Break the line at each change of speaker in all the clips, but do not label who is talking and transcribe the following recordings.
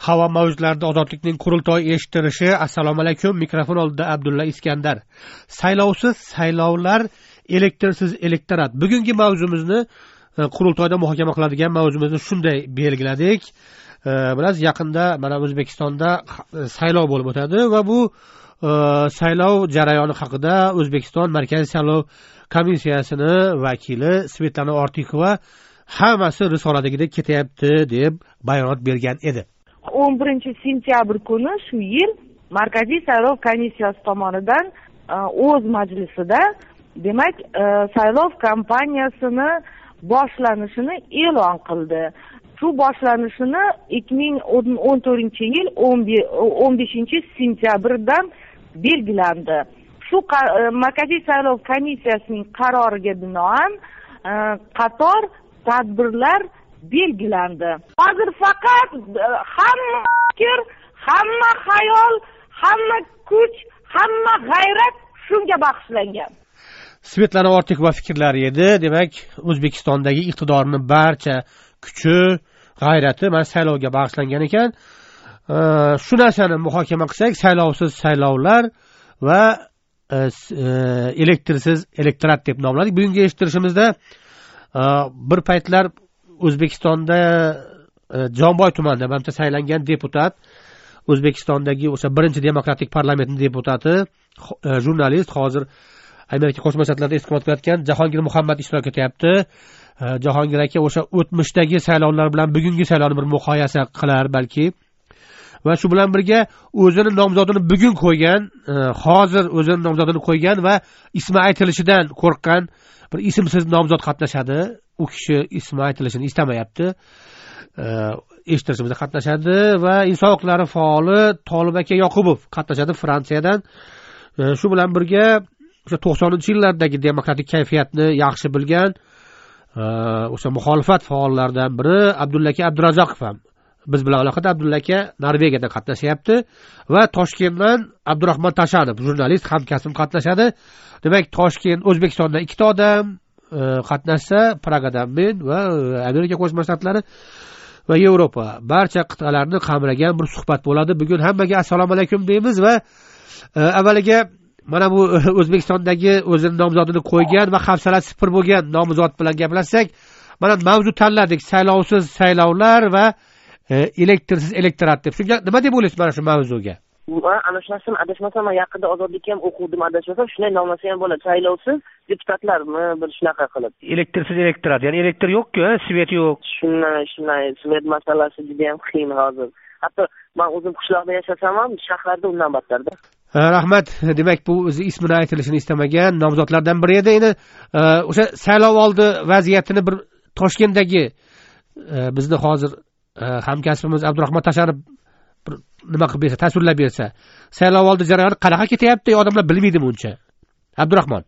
havo mavjudlarida ozodlikning qurultoyi eshittirishi. Assalomu alaykum. Mikrofon oldida Abdulla Iskandar. Saylovsiz saylovlar, elektrsiz elektorat. Bugungi mavzumizni qurultoyda muhokama qiladigan mavzumizni shunday belgiladik. Biroz yaqinda mana O'zbekistonda saylov bo'lib o'tadi va bu saylov jarayoni haqida O'zbekiston Markaziy saylov komissiyasini vakili Svetlana Ortiqova hammasi risoladagidek ketyapti deb bayonot bergan edi.
11-sentyabr kuni shu yil Markaziy saylov komissiyasi tomonidan o'z majlisida demak saylov kampaniyasini boshlanishini e'lon qildi. Shu boshlanishini 2014-yil 15-sentyabrdan belgilandi. Shu Markaziy saylov komissiyasining qaroriga binoan qator tadbirlar belgilandi. Hozir faqat hamma fikr, hamma xayol, hamma kuch, hamma g'ayrat shunga bag'ishlangan.
Svetlana Ortiqova fikrlari edi. Demak, O'zbekistondagi iqtidorning barcha kuchi, g'ayrati mana saylovga bag'ishlangan ekan. Shu narsani muhokama qilsak, saylovsiz saylovlar va elektrsiz elektorat deb nomladik. Bugungi eshittirishimizda bir paytlar O'zbekistonda Jonboy tumanida mana saylangan deputat, O'zbekistondagi o'sha birinchi demokratik parlamentning deputati, jurnalist, hozir Amerika Qo'shma Shtatlarida istiqomat qilayotgan Jahongir Muhammad ishtirok etyapti. Jahongir aka o'sha o'tmishdagi saylovlar bilan bugungi saylovni bir muqoyasa qilar balki. Va shu bilan birga o'zining nomzodini bugun qo'ygan, hozir o'zining nomzodini qo'ygan va ismi aytilishidan qo'rqqan bir ismsiz nomzod qatnashadi. U kishi ismi aytilishini istamayapti. Eshittirishimizda qatnashadi va inson huquqlari faoli Tolib aka Yoqubov qatnashadi Fransiyadan. Shu bilan birga o'sha 90-yillardagi demokratik kayfiyatni yaxshi bilgan o'sha muxolifat faollaridan biri Abdulla aka Abdurazzoqov ham biz bilan aloqada. Abdulla aka Norvegiyada qatnashyapti va Toshkentdan Abdurahmon Tashanov jurnalist hamkasbim qatnashadi. Demak, Toshkent, O'zbekistondan ikkita odam qatnashsa, Pragadan men va Amerika Qo'shma Shtatlari va Yevropa barcha qit'alarni qamragan bir suhbat bo'ladi. Bugun hammaga assalomu alaykum deymiz va avvaliga mana bu O'zbekistondagi o'zining nomzodini qo'ygan va hafsalasi sifir bo'lgan nomzod bilan gaplashsak, mana mavzu tanladik: saylovsiz saylovlar va elektrsiz elektorat deb. Shunga nima deb o'ylaysiz mana shu mavzuga?
Ana shu narsani adashmasam, yaqinda ozodlikka ham o'quvdim, adashmasam shunday nomlasa ham bo'ladi. Saylovsiz deputatlarmi bir shunaqa qilib.
Elektrsiz elektorat, ya'ni elektr yo'q-ku, svet yo'q.
Shunday svet masalasi juda ham qiyin hozir. Hatto men o'zim qishloqda yashasam ham, shaharda undan battarda.
Rahmat. Demak, bu o'zi ismini aytilishini istamagan nomzodlardan biri edi. Endi o'sha saylov oldi vaziyatini bir Toshkentdagi bizni hozir hamkasbimiz Abdurahmon Tashanov nima qilib bersa, tasvirlab bersa, saylov oldi jarayoni qanaqa ketyapti, odamlar bilmaydimi uncha? Abdurahmon.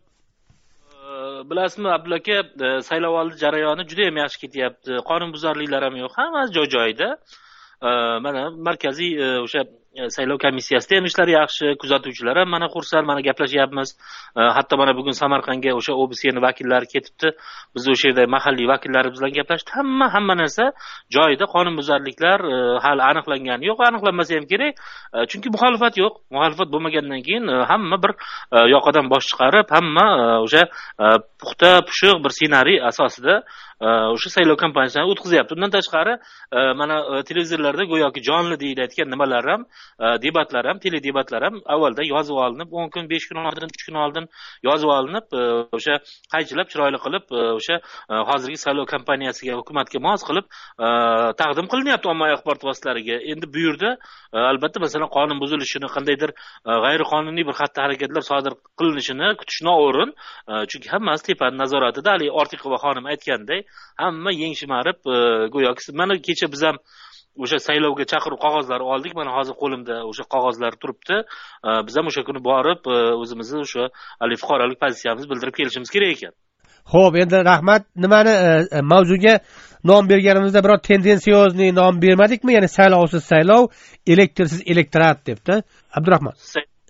Bilasizmi, Abdulla aka, saylov oldi jarayoni juda ham yaxshi ketyapti. Qonunbuzarliklar ham yo'q, hammasi joy-joyida. Mana markaziy o'sha saylov komissiyasida ham ishlar yaxshi, kuzatuvchilar ham mana xursand, mana gaplashyapmiz. Hatto mana bugun Samarqandga o'sha OBSning vakillari ketibdi. Biz o'sha yerda mahalliy vakillarimiz bilan gaplashdik. Hamma narsa joyida, qonunbuzarliklar hali aniqlangani yo'q, aniqlanmasa ham kerak. Chunki muxolifat yo'q. Muxolifat bo'lmagandan keyin hamma bir yoqadan bosh chiqarib, hamma o'sha puxta, pushiq bir ssenariy asosida o'sha saylov kampaniyasini o'tkazyapti. Undan tashqari mana televizorlarda go'yoki jonli deyilayotgan nimalar ham, debatlar ham, teledebatlar ham avvalda yozib olinib, 10 kun, 5 kun oldin, 3 kun oldin yozib olinib, o'sha qaychilab chiroyli qilib, o'sha hozirgi saylov kampaniyasiga, hukumatga mos qilib taqdim qilinyapti ommaviy axborot vositalariga. Endi bu yerda albatta masalan qonun buzilishini, qandaydir g'ayriqonuniy bir xatti-harakatlar sodir qilinishini kutish noo'rin. Chunki hammasi tepani nazoratida. Ali Ortiqova xonim aytganday, hamma yeng shimarib go'yoki mana kecha biz ham o'sha saylovga chaqiruv qog'ozlari oldik. Mana hozir qo'limda o'sha qog'ozlar turibdi. Biz ham o'sha kuni borib o'zimizni o'sha fuqarolik pozitsiyamizni bildirib kelishimiz kerak ekan.
Xo'p, endi rahmat. Nimani mavzuga nom berganimizda biror tendensiyozni nom bermadikmi? Ya'ni saylovsiz saylov, elektrsiz elektorat debdi. Abdurahmon.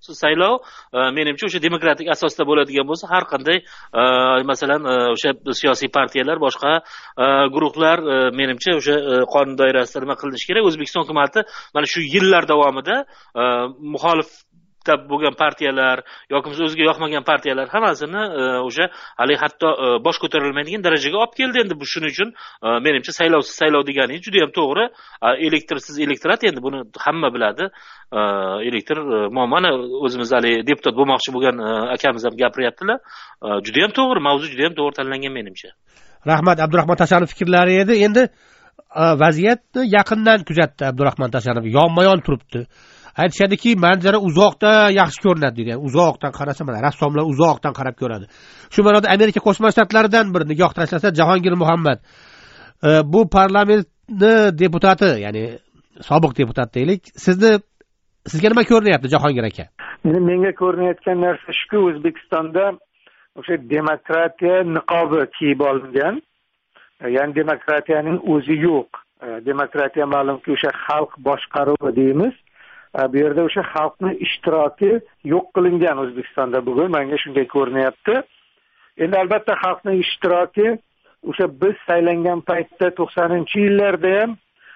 saylov menimcha o'sha demokratik asosda bo'ladigan bo'lsa, har qanday masalan o'sha siyosiy partiyalar, boshqa guruhlar menimcha o'sha qonun doirasida nima qilinishi kerak. O'zbekiston hukumatı mana shu yillar davomida muxolif bo'lgan partiyalar yoki o'ziga yoqmagan partiyalar hammasini o'sha hali hatto bosh ko'tarilmaydigan darajaga olib keldi. Endi bu shuning uchun menimcha saylovsiz saylov deganingiz juda ham to'g'ri. Elektorsiz elektorat, endi buni hamma biladi. Elektr mana o'zimiz hali deputat bo'lmoqchi bo'lgan akamiz ham gapiryaptilar. Juda ham to'g'ri, mavzu juda ham to'g'ri tanlangan menimcha.
Rahmat, Abdurahmon Tashanov fikrlari edi. Endi vaziyatni yaqindan kuzatdi Abdurahmon Tashanov, yonma-yon turibdi. Aytishadiki, manzara uzoqda yaxshi ko'rinadi degan. Uzoqdan qarasa, mana rassomlar uzoqdan qarab ko'radi. Shu ma'noda Amerika Qo'shma Shtatlaridan bir nigoh tashlasa Jahongir Muhammad, bu parlamentni deputati, ya'ni sobiq deputat deylik, sizga nima ko'rinyapti Jahongir aka?
Menga ko'rinayotgan narsa shuki, O'zbekistonda o'sha demokratiya niqobi kiyib olingan. Ya'ni demokratiyaning o'zi yo'q. Demokratiya ma'lumki o'sha xalq boshqaruvi deymiz. Bu yerda o'sha xalqni ishtiroki yo'q qilingan O'zbekistonda bugun, menga shunday ko'rinyapti. Endi albatta xalqning ishtiroki o'sha biz saylangan paytda 90-yillarda ham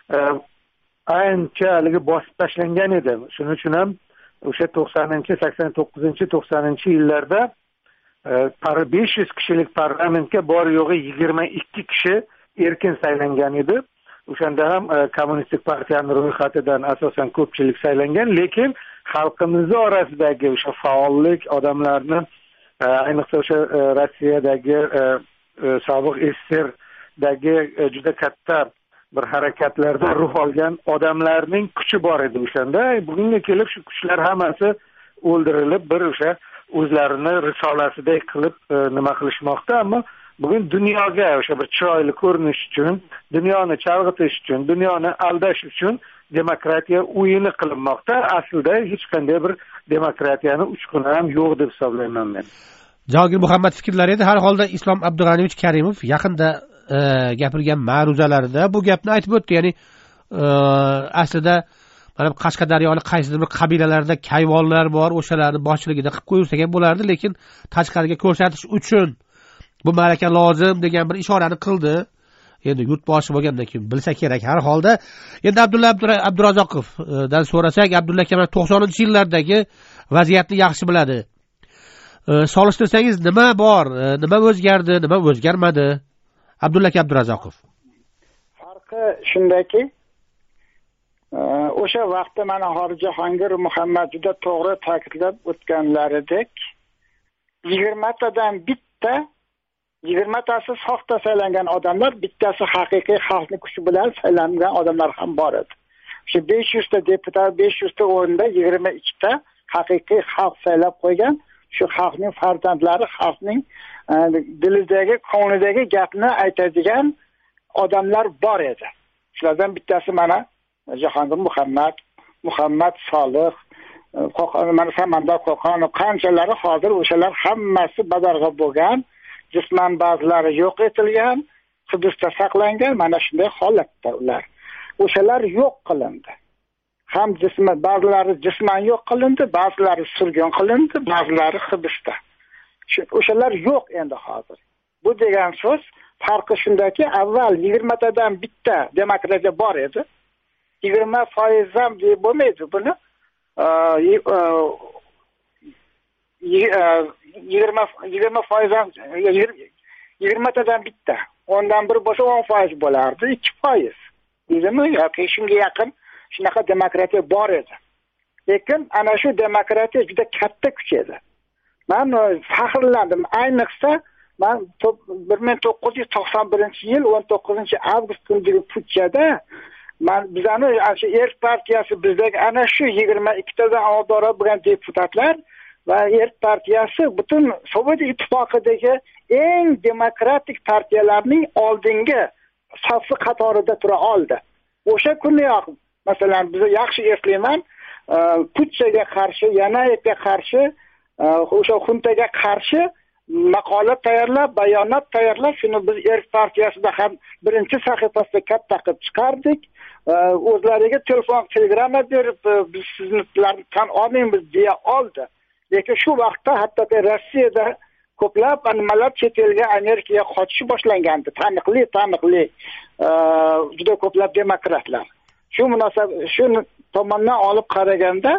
anchalik bosib tashlangan edi. Shuning uchun ham o'sha 89-90-yillarda 500 kishilik parlamentga bor yo'g'i 22 kishi erkin saylangan edi. O'shanda ham kommunistik partiyaning ro'yxatidan asosan ko'pchilik saylangan, lekin xalqimiz orasidagi o'sha faollik, odamlarni ayniqsa o'sha Rossiyadagi sobiq SSRdagi juda katta bir harakatlarda ruh olgan odamlarning kuchi bor edi o'shanda. Bugunga kelib shu kuchlar hammasi o'ldirilib, bir o'sha o'zlarini risolasidek qilib nima qilishmoqda. Ammo bugun dunyoga o'sha bir chiroyli ko'rinish uchun, dunyoni chalg'itish uchun, dunyoni aldash uchun demokratiya o'yini qilinmoqda. Aslida hech qanday bir demokratiyani uchquni ham yo'q deb hisoblayman men.
Jahongir Muhammad fikrlari edi. Har holda Islom Abdug'aniyevich Karimov yaqinda gapirgan ma'ruzalarida bu gapni aytib o'tdi. Ya'ni aslida mana Qashqadaryoning qaysidir bir qabilalarda kayvonlar bor, o'shalarni boshchiligida qilib qo'yilsa ham bo'lardi, lekin tashqariga ko'rsatish uchun bu malaka lozim degan bir ishorani qildi. Endi yurtboshi bo'lgandan keyin bilsa kerak har holda. Endi Abdulla Abdurazzoqovdan so'rasak, Abdulla aka 90-yillardagi vaziyatni yaxshi biladi. Solishtirsangiz nima bor, nima o'zgardi, nima o'zgarmadi? Abdulla Abdurazzoqov.
Farqi shundaki, o'sha vaqtda mana Jahongir Muhammad juda to'g'ri ta'kidlab o'tganlaridek 20 tadan bitta 20tasi soxta saylangan odamlar, bittasi haqiqiy xalqning kuchi bilan saylangan odamlar ham bor edi. Shu 500 ta deputat, 500 ta o'rinda 22 ta haqiqiy xalq saylab qo'ygan, shu xalqning farzandlari, xalqning dilidagi, ko'nglidagi gapni aytadigan odamlar bor edi. Shulardan bittasi mana Jahongir Muhammad Solih, mana Samandar Qo'qonov, qanchalari hozir o'shalar hammasi badarg'a bo'lgan. Jisman ba'zilari yo'q etilgan, hibsda saqlangan, mana shunday holatda ular. O'shalar yo'q qilindi. Ham ba'zilari jisman yo'q qilindi, ba'zilari surgun qilindi, ba'zilari hibsda. O'shalar yo'q endi hozir. Bu degan so'z farqi shundaki, avval 20 tadan bitta demokratiya bor edi. 20% ham deb bo'lmaydi buni. 20 tadan bitta. Ondan bir bo'lsa 10% bo'lardi, 2%. Bizmi yoki shunga yaqin shunaqa demokratiya bor edi. Lekin ana shu demokratiya juda katta kuch edi. Men faxrlandim. Ayniqsa men 1991-yil 19-avgust kunidagi putchada bizani shu Erk partiyasi bizdagi ana shu 22 tadan iborat bo'lgan deputatlar va Erk partiyasi butun Sovet ittifoqidagi eng demokratik partiyalarning oldingi safi qatorida tura oldi. O'sha kuniyoq masalan biz yaxshi eslayman, putchaga qarshi, Yanayevga qarshi, o'sha xuntaga qarshi maqola tayyorlab, bayonot tayyorlab, shuni biz Erk partiyasida ham birinchi sahifasida katta qilib chiqardik. O'zlariga telefon, telegramma berib, biz sizlarni tan olmaymiz deya oldi. Lekin shu vaqtda hatto Rossiyada ko'plab nimalar chet elga, Amerikaga qochish boshlangandi. Taniqli juda ko'plab demokratlar. Shu munosabat, shu tomondan olib qaraganda,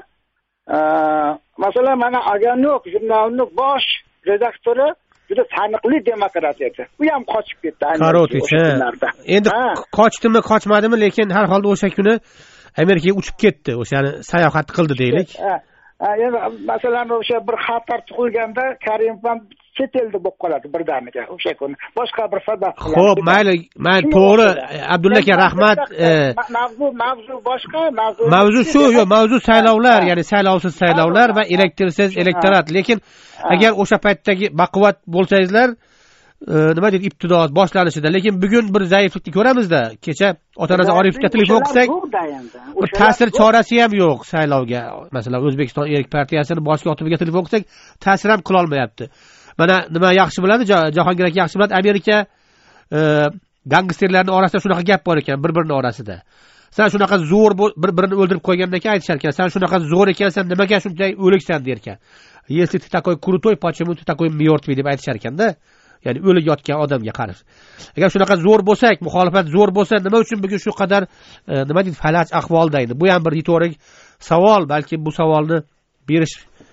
masalan, mana Aganok jurnalining bosh redaktori juda taniqli demokrat edi. U ham qochib ketdi.
Karotich. Endi qochdimi, qochmadimi, lekin har holda o'sha kuni Amerikaga uchib ketdi. O'shani sayohat qildi deylik.
Endi masalan, o'sha bir xatar tug'ilganda Karimov ham chet elda bo'lib qoladi birdaniga o'sha kuni. Boshqa bir sabab bilan.
Xo'p, mayli, to'g'ri. Abdulla aka, rahmat.
Mavzu boshqa,
mavzu shu, yo'q, mavzu saylovlar, ya'ni saylovsiz saylovlar va elektorsiz elektorat. Lekin agar o'sha paytdagi baquvvat bo'lsangizlar, nima deydi, ibtidoat boshlanishida, lekin bugun bir zaiflikni ko'ramizda. Kecha Otanaz Oripovga telefon qilsak, bir ta'sir chorasi ham yo'q saylovga. Masalan, O'zbekiston Erk partiyasining bosh kotibiga telefon qilsak, ta'sir ham qila olmayapti. Mana nima yaxshi biladi, Jahongir aka yaxshi biladi, Amerika gangsterlarning orasida shunaqa gap bor ekan, bir-birini orasida. Sen shunaqa zo'r bir-birini o'ldirib qo'ygandan keyin aytishar ekan, sen shunaqa zo'r ekansan, nimaga shunday o'liksan der ekan. Если ты такой крутой, почему ты такой мертвый deb aytishar ekanda. Ya'ni o'lik yotgan odamga qarash. Agar shunaqa zo'r bo'lsak, muxolifat zo'r bo'lsa, nima uchun bugun shu qadar nima deydi, falaj ahvolda edi? Bu ham bir ritorik savol, balki bu savolni berish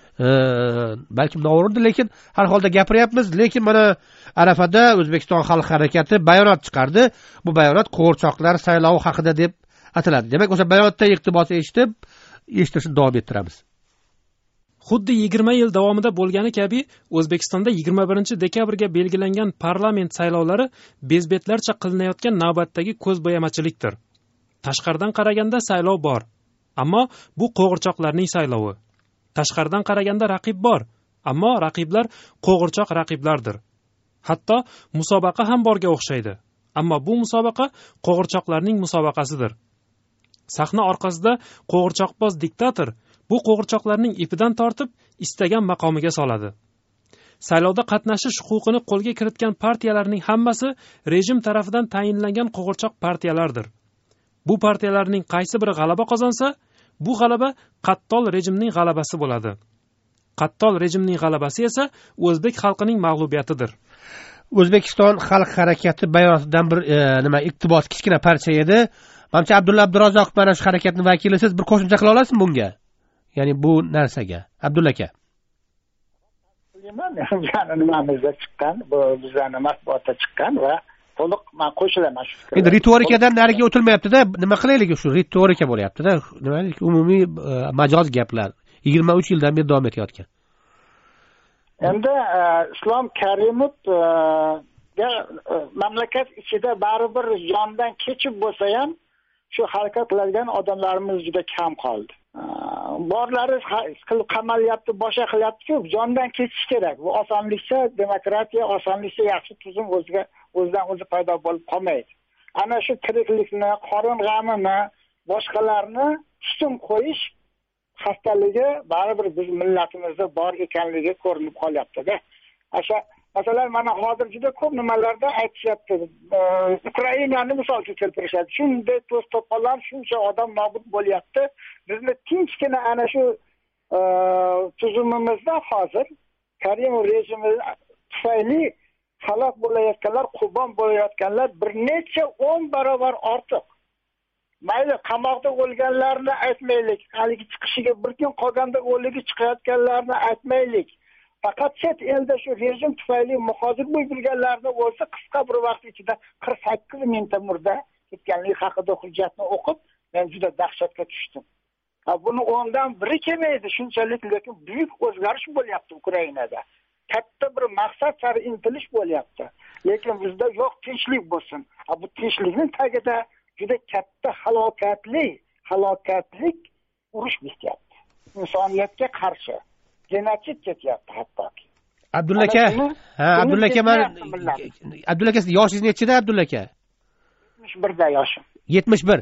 balki noo'rindir, lekin har holda gapiryapmiz. Lekin mana Arafada O'zbekiston xalq harakati bayonot chiqardi. Bu bayonot qo'g'irchoqlar saylovi haqida deb ataladi. Demak, o'sha bayonotda iqtibos eshitishni davom ettiramiz.
Xuddi 20 yil davomida bo'lgani kabi O'zbekistonda 21 dekabrga belgilangan parlament saylovlari bezbetlarcha qilinayotgan navbatdagi ko'zbo'yamachilikdir. Tashqaridan qaraganda saylov bor, ammo bu qo'g'irchoqlarning saylovi. Tashqaridan qaraganda raqib bor, ammo raqiblar qo'g'irchoq raqiblardir. Hatto musobaqa ham borga o'xshaydi, ammo bu musobaqa qo'g'irchoqlarning musobaqasidir. Sahna orqasida qo'g'irchoqboz diktator bu qo'g'irchoqlarning ipidan tortib istagan maqomiga soladi. Saylovda qatnashish huquqini qo'lga kiritgan partiyalarning hammasi rejim tarafidan tayinlangan qo'g'irchoq partiyalardir. Bu partiyalarning qaysi biri g'alaba qozonsa, bu g'alaba qattol rejimning g'alabasi bo'ladi. Qattol rejimning g'alabasi esa o'zbek xalqining mag'lubiyatidir.
O'zbekiston xalq harakati bayonotidan bir iqtibos kichkina parcha edi. Menimcha Abdulla Abdurazzoq mana shu harakatning vakili, siz bir qo'shimcha qila olasizmi bunga? Ya'ni bu narsaga, Abdulla aka.
Bilaman, ya'ni nimamizda chiqqan, bu bizning matbuotda chiqqan va to'liq men qo'shilaman shu fikrga.
Endi ritorikadan nariga o'tilmayapti-da, nima qilaylik, shu ritorika bo'lyapti-da, nima deylik, umumiy majoz gaplar 23 yildan beri davom etayotgan.
Endi Islom Karimov mamlakat ichida baribir jondan kechib bo'lsa ham shu harakat qiladigan odamlarimiz juda kam qoldi. Borlari qamalyapti, boshqa qilyapti-ku, jondan kechish kerak. Bu osonlikcha demokratiya, osonlikcha yaxshi tuzum o'zidan o'zi paydo bo'lib qolmaydi. Ana shu tiriklikni, qorin g'amini, boshqalarni husn qo'yish xastaligi baribir biz millatimizda bor ekanligi ko'rinib qolyapti-da. Masalan, mana hozir juda ko'p nimalarda aytishyapti. Ukrainani misolga keltirishadi. Shunday to'sqinlar, shuncha odam nobud bo'lyapti. Bizni tinchgina ana shu tuzumimizda hozir Karimov rejimi tufayli halok bo'layotganlar, qurbon bo'layotganlar bir necha 10 barobar ortiq. Mayli qamoqda o'lganlarni aytmaylik, haligi chiqishiga bir kun qolganda o'ligi chiqayotganlarni aytmaylik. Faqat chet elda shu rejim tufayli muhojir bo'lganlarni o'zi qisqa bir vaqt ichida 48 mingta murda ketganligi haqida hujjatni o'qib, men juda dahshatga tushdim. Buni 10dan biri kelmaydi shunchalik, lekin buyuk o'zgarish bo'lyapti Ukrainada. Katta bir maqsad sari intilish bo'lyapti. Lekin bizda yo'q, tinchlik bo'lsin. Bu tinchlikning tagida juda katta halokatlik urush bityapti. Insoniyatga qarshi genotsid ketyapti hattoki.
Abdulla aka, Abdulla aka, Abdulla aka, yoshingiz nechida Abdulla aka?
71 da yoshim.
71.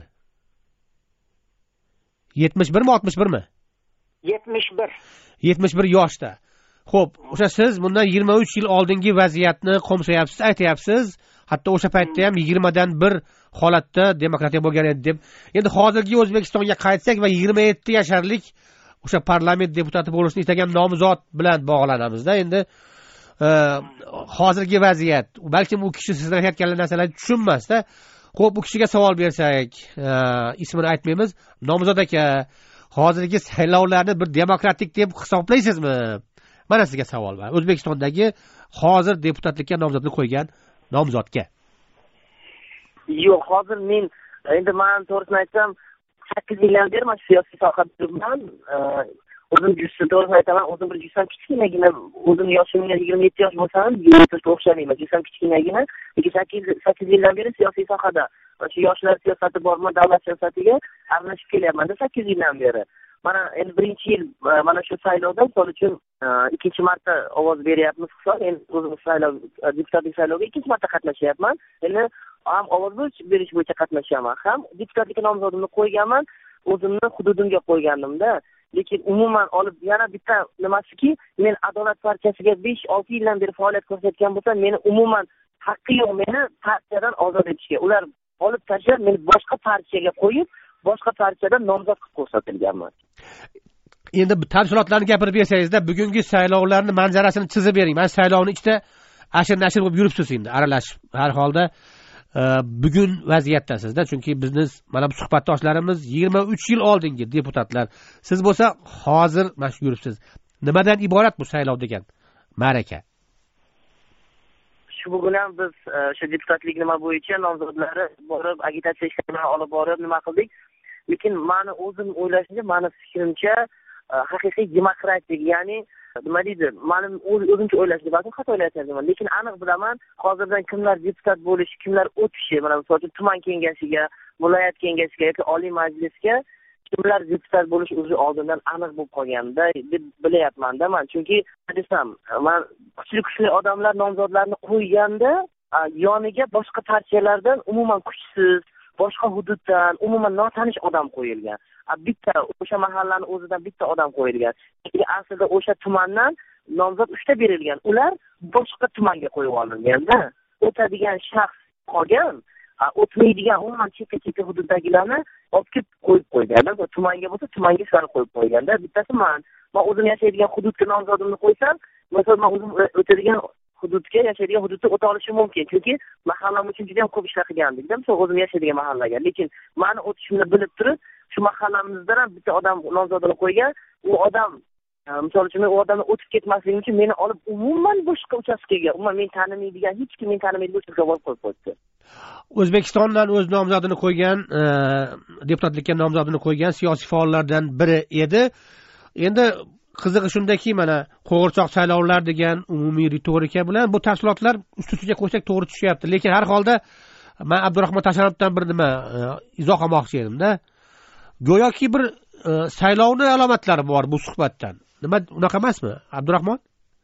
71 mi, 61 mi?
71.
71 yoshda. Xo'p, o'sha siz bundan 23 yil oldingi vaziyatni qo'msayapsiz, aytayapsiz. Hatto o'sha paytda ham 20 dan 1 holatda demokratiya bo'lgan edi deb. Endi hozirgi O'zbekistonga qaytsak va 27 yasharlik o'sha parlament deputati bo'lishni istagan nomzod bilan bog'lanamizda. Endi hozirgi vaziyat, balkim u kishi sizlar aytgan narsalarni tushunmasda. Xo'p, bu kishiga savol bersak, ismini aytmaymiz. Nomzod aka, hozirgi saylovlarni bir demokratik deb hisoblaysizmi? Mana sizga savol bor. O'zbekistondagi hozir deputatlikka nomzodni qo'ygan nomzodga.
Yo'q, hozir men endi to'g'risini aytsam 8 yildan beri mana siyosiy sohada yuribman. O'zim to'g'risini aytaman, o'zim bir jussam kichkinagina, o'zim yoshimga 27 yosh bo'lsa ham 28 o'xshamayman. Jussam kichkinagina, lekin 8 yildan beri siyosiy sohada, shu yoshlar siyosati bormi, davlat siyosatiga aralashib kelyapman-da 8 yildan beri. Mana endi birinchi yil mana shu saylovda, misol uchun ikkinchi marta ovoz beryapmiz hisob. Endi o'zim deputatlik sayloviga ikkinchi marta qatnashyapman. Endi ham ovoz berish bo'yicha qatnashaman, ham deputatlik nomzodimni qo'yganman, o'zimni hududimga qo'ygandim-da. Lekin umuman olib yana bitta nimasiki, men Adolat partiyasiga 5-6 yildan beri faoliyat ko'rsatgan bo'lsam, meni umuman haqqi yo'q meni partiyadan ozod etishga. Ular olib tashlab, meni boshqa partiyaga qo'yib, boshqa partiyadan nomzod qilib ko'rsatilganman.
Endi tafsilotlarni gapirib bersangizda, bugungi saylovlarni manzarasini chizib bering. Men saylovning ichida ashir-nashir bo'lib yuribsiz endi, aralashib. Har holda bugun vaziyatdasizda, chunki bizning mana bu suhbatdoshlarimiz 23 yil oldingi deputatlar. Siz bo'lsa hozir mana yuribsiz. Nimadan iborat bu saylov degan ma'raka?
Shu bugun ham biz o'sha deputatlik nima bo'yicha nomzodlari borib, agitatsiya ishlarini olib borib nima qildik. Lekin meni o'zim o'ylashimcha, meni fikrimcha haqiqiy demokratik, ya'ni nima deydi, men o'zimcha o'ylashim, balki xato o'ylayapman, lekin aniq bilaman, hozirdan kimlar deputat bo'lishi, kimlar o'tishi, mana misol uchun tuman kengashiga, viloyat kengashiga yoki oliy majlisga kimlar deputat bo'lishi o'zi oldindan aniq bo'lib qolganda deb bilyapman-da men. Chunki desam, men kuchli odamlar nomzodlarni qo'yganda yoniga boshqa partiyalardan umuman kuchsiz, boshqa hududdan umuman notanish odam qo'yilgan. Bitta o'sha mahallani o'zidan bitta odam qo'yilgan. Lekin aslida o'sha tumandan nomzod 3 ta berilgan. Ular boshqa tumanga qo'yib olingan-da. O'tadigan shaxs qolgan, o'tmaydigan umuman chekka hududdagilarni olib kelib qo'yib qo'ygan. Tumanga bo'lsa, tumanga shularni qo'yib qo'ygan-da. Bittasi men o'zim yashaydigan hududga nomzodimni qo'ysam, masalan, men o'zim o'tadigan hududga, yashaydigan hududda o'ta olishim mumkin. Chunki mahallam uchun juda ham ko'p ishlar qilgandik-da, misol o'zim yashaydigan mahallaga. Lekin meni o'tishimni bilib turib, shu mahallamizdan ham bitta odam nomzodini qo'ygan. U odam, misol uchun, u odamni o'tib ketmasligi uchun meni olib umuman boshqa uchastkaga, umuman men tanimaydigan, hech kim meni tanimaydigan uchastkaga olib qo'yib qo'ydi.
O'zbekistondan o'z nomzodini qo'ygan, deputatlikka nomzodini qo'ygan siyosiy faollardan biri edi. Endi qizig'i shundaki, mana qo'g'irchoq saylovlar degan umumiy ritorika bilan bu tafsilotlar ust-ustiga qo'ysak to'g'ri tushyapti. Lekin har holda men Abdurahmon Tashanovdan bir nima izoh olmoqchi edim-da. Go'yoki bir saylovning alomatlari bor bu suhbatdan. Nima, unaqa emasmi, Abdurahmon?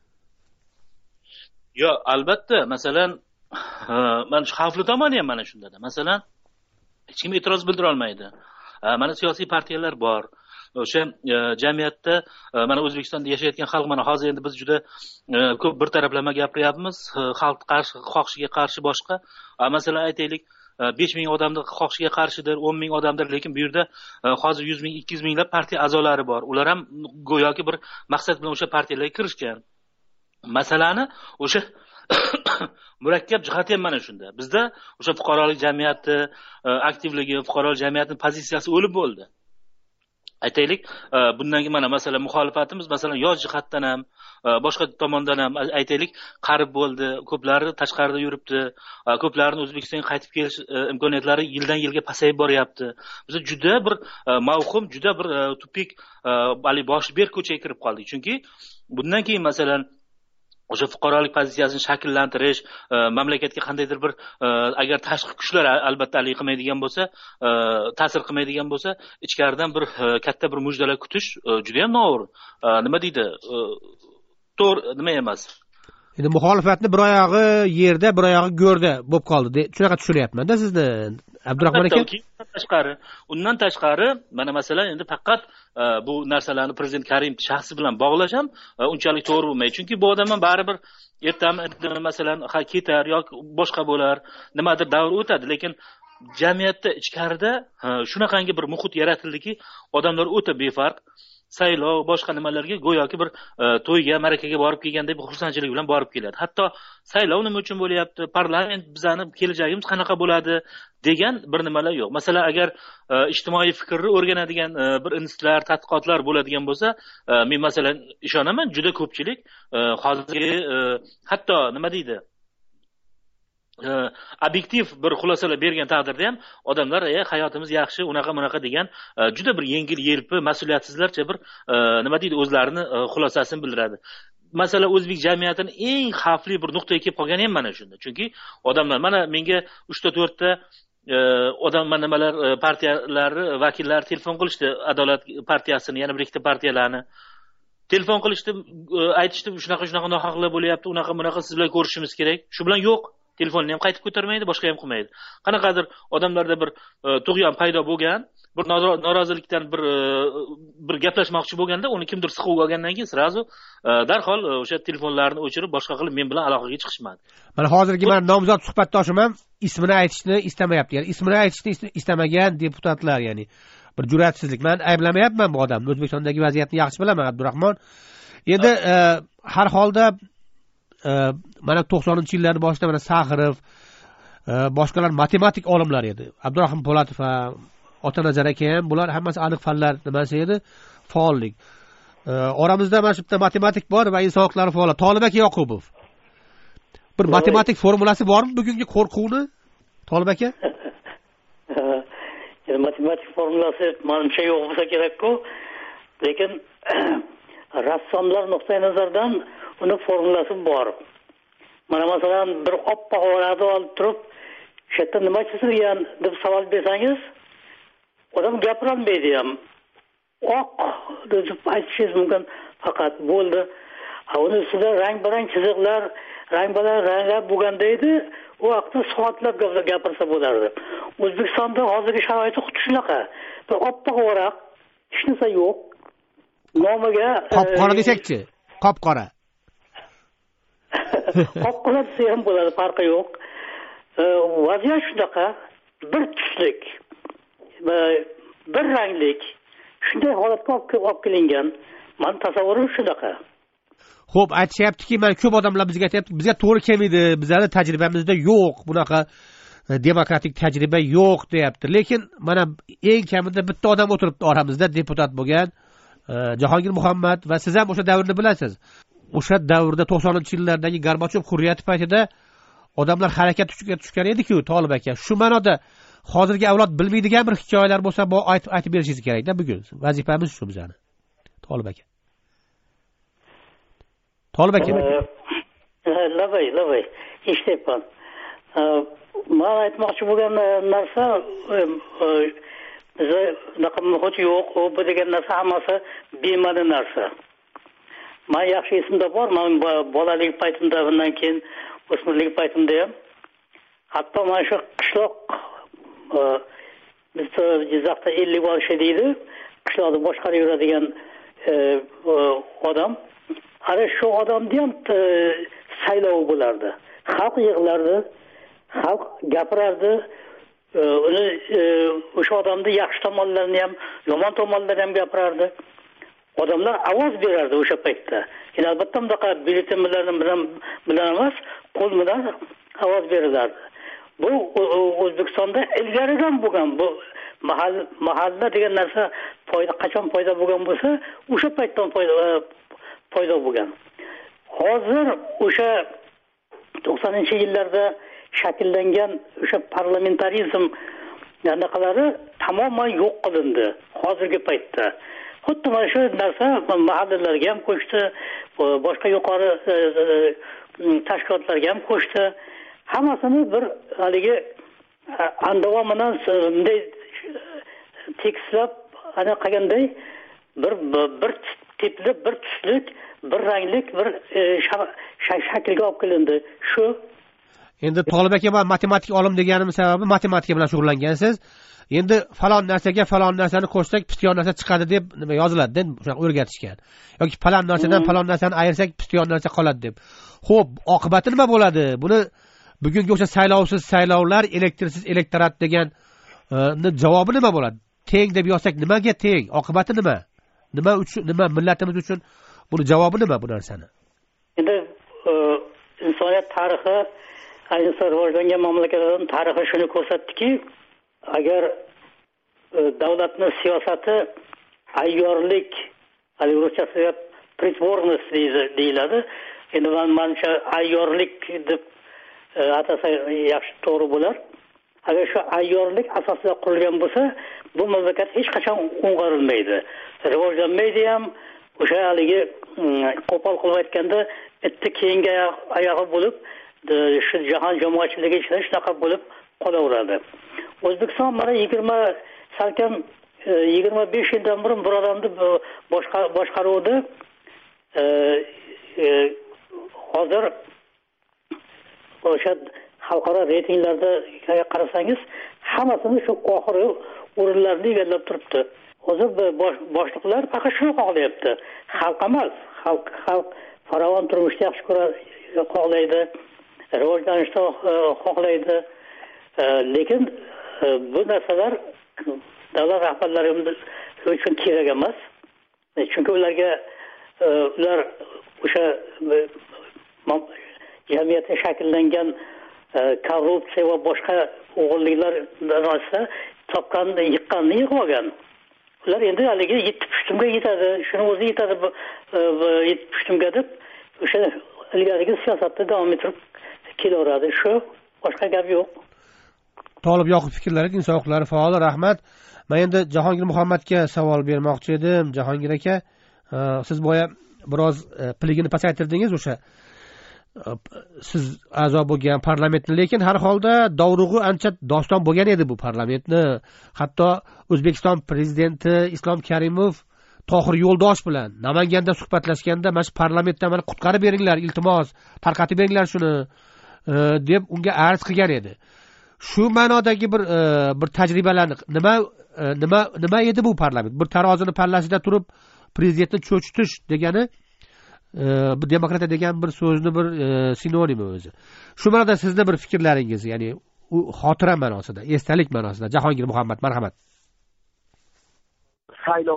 Yo'q, albatta. Masalan, mana shu xavfli tomoni ham mana shundada. Masalan, hech kim e'tiroz bildira olmaydi. Mana siyosiy partiyalar bor. O'sha jamiyatda mana O'zbekistonda yashayotgan xalq, mana hozir endi biz juda ko'p bir taraflama gapiryapmiz, xalq xohishiga qarshi boshqa. Masalan, aytaylik, 5,000 odamning xohishiga qarshidir, 10,000 odamdir, lekin bu yerda hozir 100,000, 200,000 lab partiya a'zolari bor. Ular ham go'yoki bir maqsad bilan o'sha partiyalarga kirishgan. Masalani o'sha murakkab jihati ham mana shunda. Bizda o'sha fuqarolik jamiyati aktivligi, fuqarolik jamiyatining pozitsiyasi o'lib bo'ldi. Aytaylik, bundan keyin mana masalan muxolifatimiz masalan yoz jihatdan ham, boshqa tomondan ham aytaylik qarib bo'ldi. Ko'plari tashqarida yuribdi. Ko'plarining O'zbekistonga qaytib kelish imkoniyatlari yildan yilga pasayib boryapti. Biz juda bir mavhum, juda bir tupik, bali boshi ber ko'chaga kirib qoldik. Chunki bundan keyin masalan o'sha fuqarolik pozitsiyasini shakllantirish, mamlakatga qandaydir bir agar tashqi kuchlar albatta alik qilmaydigan bo'lsa, ta'sir qilmaydigan bo'lsa, ichkaridan bir katta bir mujdalar kutish juda ham noto'g'ri. Nima deydi? To'g'ri nima emas.
endi muxolifatni bir oyog'i yerda bir oyog'i go'rda bo'lib qoldi shunaqa tushunyapmanda sizni Abdurahmon aka.
Undan tashqari mana masalan endi faqat bu narsalarni prezident Karimov shaxsi bilan bog'lash ham unchalik to'g'ri bo'lmaydi. Chunki bu odam ham baribir ertami masalan ketar yoki boshqa bo'lar, nimadir davr o'tadi, lekin jamiyatda ichkarida shunaqangi bir muhit yaratildiki, odamlar o'ta befarq saylov boshqa nimalarga go'yoki bir to'yga, marakaga borib kelgandek bir xursandchilik bilan borib keladi. Hatto saylov nima uchun bo'lyapti, parlament bizani kelajagimiz qanaqa bo'ladi degan bir nimalar yo'q. Masalan, agar ijtimoiy fikrni o'rganadigan bir institutlar, tadqiqotlar bo'ladigan bo'lsa, men masalan ishonaman, juda ko'pchilik hozirgi hatto nima deydi, obyektiv bir xulosalar bergan taqdirda ham odamlar hayotimiz yaxshi unaqa degan juda bir yengil-yelpi mas'uliyatsizlarcha bir nima deydi o'zlarini xulosasini bildiradi. Masalan, o'zbek jamiyatining eng xavfli bir nuqtaga kelib qolgani ham mana shunda. Chunki odamlar mana menga 3-4 ta odam nimalar partiyalari vakillari telefon qilishdi, Adolat partiyasini, yana bir ikkita partiyalarni telefon qilishdi, aytishdi shunaqa nohaqlar bo'lyapti, unaqa siz bilan ko'rishimiz kerak. Shu bilan yo'q. Telefonni ham qaytib ko'tarmaydi, boshqa ham qilmaydi. Qanaqadir odamlarda bir tug'yon paydo bo'lgan, bir norozilikdan bir gaplashmoqchi bo'lganda, uni kimdir siqib olgandan keyin srazu darhol o'sha telefonlarni o'chirib, boshqa qilib men bilan aloqaga chiqishmadi.
Mana hozirgi men nomzod suhbatdoshim ham ismini aytishni istamayapti. Ya'ni ismini aytishni istamagan deputatlar, ya'ni bir jur'atsizlik. Men ayblamayapman bu odamni. O'zbekistondagi vaziyatni yaxshi bilaman, Abdurahmon. Endi har holda mana 90-yillarning boshida mana Saxirov boshqalar matematik olimlar edi. Abdurahim Po'latov ham, Otanazar aka ham, bular hammasi aniq fanlar nimasi edi, faollik. Oramizda mana shu bitta matematik bor va inson huquqlari faoli Tolib aka Yoqubov. Bir matematik formulasi bormi bugungi qo'rquvni? Tolib aka?
Matematik formulasi menimcha yo'q bo'lsa kerak-ku, lekin rassomlar nuqtai nazaridan uni formulasi bor. Mana masalan bir oppoq varaqni olib turib, shu yerda nima chizilgan deb savol bersangiz, odam gapirolmaydi ham. Oq deb aytishingiz mumkin, faqat bo'ldi. Uni ustida rang-barang chiziqlar, rang-barang ranglar bo'lganda edi, u vaqtda soatlab gapirsa bo'lardi. O'zbekistonda hozirgi sharoitda xuddi shunaqa. Bir oppoq varaq, hech narsa yo'q. Nomiga
qop-qora desakchi, qop-qora.
Qop-qora desa ham bo'ladi, farqi yo'q. Vaziyat shunaqa, bir tuslik, bir ranglik, shunday holatga olib kelingan. Men tasavvurim shunaqa.
Xo'p, aytishyaptiki, mana ko'p odamlar bizga aytayapti, bizga to'g'ri kelmaydi, bizning tajribamizda yo'q, bunaqa demokratik tajriba yo'q deyapti. Lekin mana eng kamida bitta odam o'tiribdi oramizda, deputat bo'lgan Jahongir Muhammad, va siz ham o'sha davrni bilasiz. O'sha davrda 90-yillardagi Gorbachov hurriyati paytida odamlar harakatga tushgan edi-ku, Tolib aka. Shu ma'noda hozirgi avlod bilmaydigan bir hikoyalar bo'lsa, bu aytib berishingiz kerak-da bugun. Vazifamiz shu bizani. Tolib aka. Tolib aka.
Lavay. Eshitayapman. Men aytmoqchi bo'lgan narsa bizda unaqa muhit yo'q, bu degan narsa hammasi bema'ni narsa. Men yaxshi esimda bor, men bolalik paytimda, bundan keyin o'smirlik paytimda ham hatto mana shu qishloq biz Jizzaxda 50 boshi deydi, qishloqni boshqarib yuradigan odam. Ana shu odamni ham saylov bo'lardi. Xalq yig'lardi, xalq gapirardi. Uni o'sha odamning yaxshi tomonlarini ham, yomon tomonlarini ham gapirardi. Odamlar ovoz berardi o'sha paytda. Endi albatta bunaqa byulleten bilan emas, qo'l bilan ovoz berilardi. Bu O'zbekistonda ilgaridan bo'lgan, bu mahalla degan narsa qachon paydo bo'lgan bo'lsa, o'sha paytdan paydo bo'lgan. Hozir o'sha 90-yillarda shakllangan o'sha parlamentarizm yanaqalari tamoman yo'q qilindi hozirgi paytda. Xuddi mana shu narsa mahallalarga ham qo'shdi, boshqa yuqori tashkilotlarga ham qo'shdi. Hammasini bir haligi andava bilan bunday tekislab ana qilganday bir tipli, bir tuslik bir ranglik bir shaklga olib kelindi. Shu
endi Tolib aka matematik olim deganim sababi matematika bilan shug'ullangansiz. Endi falon narsaga falon narsani qo'shsak pistion narsa chiqadi deb nima yoziladi, shunaqa o'rgatishgan. Yoki falon narsadan falon narsani ayirsak pistion narsa qoladi deb. Xo'p, oqibati nima bo'ladi? Buni bugungi o'sha saylovsiz saylovlar, elektrsiz elektorat degan javobi nima bo'ladi? Teng deb yozsak nimaga teng? Oqibati nima? Nima uchun, nima millatimiz uchun buni javobi nima bu narsani?
Endi insoniyat tarixi, ayniqsa rivojlangan mamlakatlarning tarixi shuni ko'rsatdiki, agar davlatni siyosati ayyorlik, ruschasida притворность deyiladi. Endi menimcha ayyorlik deb atasa yaxshi to'g'ri bo'lar. Agar shu ayyorlik asosida qurilgan bo'lsa, bu mamlakat hech qachon o'ng'arilmaydi. Rivojlanmaydi ham, o'sha haligi qo'pol qilib aytganda, bitta keyingi oyog'i bo'lib, shu jahon jamoatchiligi ichida shunaqa bo'lib qolaveradi. O'zbekiston mana 25 yildan burun bir odamni boshqaruvdi. Hozir o'sha xalqaro reytinglarda qarasangiz, hammasini shu oxirgi o'rinlarni egallab turibdi. Hozir boshliqlar faqat shuni xohlayapti. Xalq emas, xalq farovon turmushni yaxshi xohlaydi, rivojlanishni xohlaydi. Lekin bu narsalar davlat rahbarlari uchun kerak emas. Chunki ular o'sha jamiyatda shakllangan korrupsiya va boshqa o'g'irliklar orasida topganni, yiqqanni yig'ib olgan. Ular endi haligi yetti pushtimga yetadi, shuni o'zi yetadi, yetti pushtimga deb o'sha ilgarigi siyosatni davom ettirib kelaveradi. Shu, boshqa gap yo'q.
Tolib Yoqub fikrlari, inson huquqlari faoli, rahmat. Men endi Jahongir Muhammadga savol bermoqchi edim. Jahongir aka, siz boya biroz piligini pasaytirdingiz o'sha siz a'zo bo'lgan parlamentni, lekin har holda dovrug'i ancha doston bo'lgan edi bu parlamentni. Hatto O'zbekiston prezidenti Islom Karimov Tohir Yo'ldosh bilan Namanganda suhbatlashganda, "Mana shu parlamentdan meni qutqarib beringlar, iltimos, tarqatib beringlar shuni" deb unga arz qilgan edi. Shu ma'nodagi bir tajribalarni nima edi bu parlament? Bir tarozini pallasida turib prezidentni cho'chitish degani bu demokratiya degan bir so'zni bir sinonimi o'zi. Shu ma'noda sizni bir fikrlaringiz, ya'ni u xotira ma'nosida, esdalik ma'nosida. Jahongir Muhammad, marhamat.
Saylov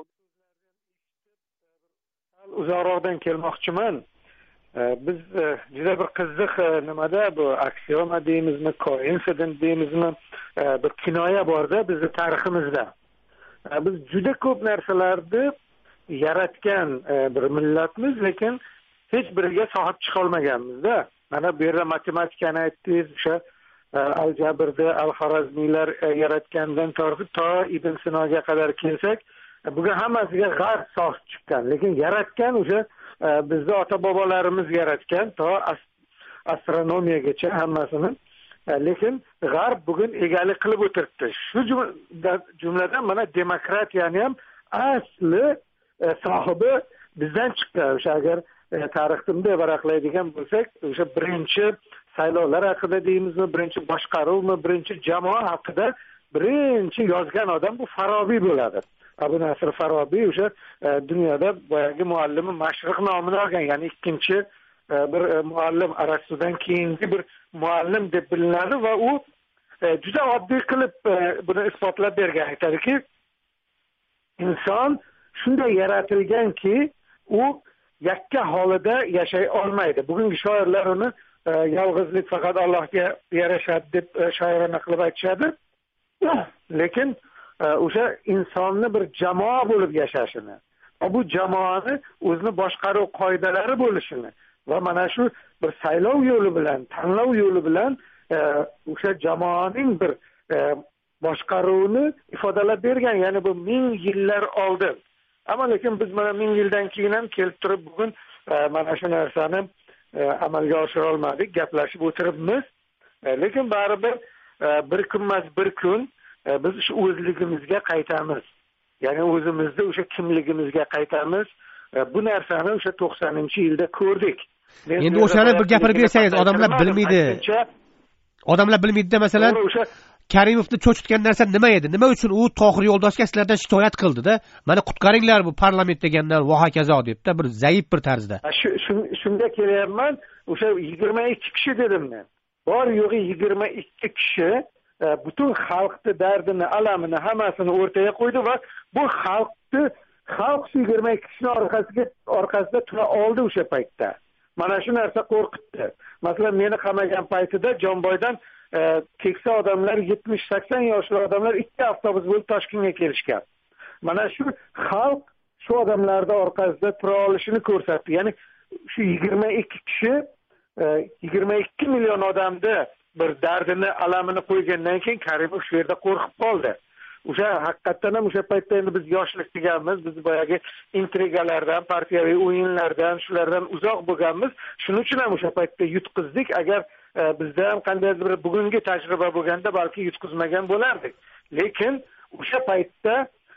uzoqroqdan kelmoqchiman. Biz juda bir qiziq nimada bu aksioma deymizmi, coincidence deymizmi, bir kinoya borda bizni tariximizda. Biz juda ko'p narsalarni yaratgan bir millatmiz, lekin hech biriga sohib chiqa olmaganmiz-da. Mana bu yerda matematikani aytdingiz, o'sha aljabrda al-Xorazmiylar yaratgandan tortib to Ibn Sinoga qadar kelsak, bugun hammasiga g'arb sohib chiqqan, lekin yaratgan o'sha bizni ota-bobolarimiz yaratgan to astronomiyagacha hammasini. Lekin g'arb bugun egalik qilib o'tiribdi. Shu jumladan mana demokratiyani ham asli sohibi bizdan chiqqan. O'sha agar tarixni bunday varaqlaydigan bo'lsak, o'sha birinchi saylovlar haqida deymizmi, birinchi boshqaruvmi, birinchi jamoa haqida birinchi yozgan odam bu Farobiy bo'ladi. Abu Nasr Farobiy o'sha dunyoda boyagi muallimi Mashriq nomini olgan, ya'ni ikkinchi bir muallim, Arastudan keyingi bir muallim deb bilinadi va u juda oddiy qilib buni isbotlab bergan. Aytadiki, inson shunday yaratilganki, u yakka holida yashay olmaydi. Bugungi shoirlar uni yolg'izlik faqat Allohga yarashadi deb shoirona qilib aytishadi. Lekin o'sha insonni bir jamoa bo'lib yashashini va bu jamoani o'zini boshqaruv qoidalari bo'lishini va mana shu bir saylov yo'li bilan, tanlov yo'li bilan o'sha jamoaning bir boshqaruvini ifodalab bergan. Ya'ni bu 1000 yillar oldin. Ammo lekin biz mana 1000 yildan keyin ham kelib turib bugun mana shu narsani amalga oshira olmadik, gaplashib o'tiribmiz. Lekin baribir bir kun emas bir kun biz shu o'zligimizga qaytamiz. Ya'ni o'zimizni o'sha kimligimizga qaytamiz. bu narsani o'sha 90-yilda ko'rdik.
Endi o'shani bir gapirib bersangiz, odamlar bilmaydi. Odamlar bilmaydida, masalan, Karimovni cho'chitgan narsa nima edi? Nima uchun u Tohir Yo'ldoshga sizlardan shikoyat qildida? Mana qutqaringlar bu parlament deganlar va hokazo debda, bir zaif bir tarzda.
Shunga kelyapman. O'sha 22 kishi dedim men. Bor yo'g'i 22 kishi butun xalqni dardini, alamini hammasini o'rtaga qo'ydi va bu xalq 22 kishini orqasida tura oldi o'sha paytda. Mana shu narsa qo'rqitdi. Masalan, meni qamagan paytida Jonboydan keksa odamlar, 70-80 yoshli odamlar 2 avtobus bo'lib Toshkentga kelishgan. Mana shu xalq shu odamlarning orqasida tura olishini ko'rsatdi. Ya'ni shu 22 kishi 22 million odamda bir dardini, alamini qo'ygandan keyin Karimov shu yerda qo'rqib qoldi. O'sha haqiqatdan ham o'sha paytda endi biz yoshlik deganmiz, biz boyagi intrigalardan, partiyaviy o'yinlardan, shulardan uzoq bo'lganmiz. Shuning uchun ham o'sha paytda yutqizdik. Agar bizda ham qandaydir bir bugungi tajriba bo'lganda balki yutqizmagan bo'lardik. Lekin o'sha paytda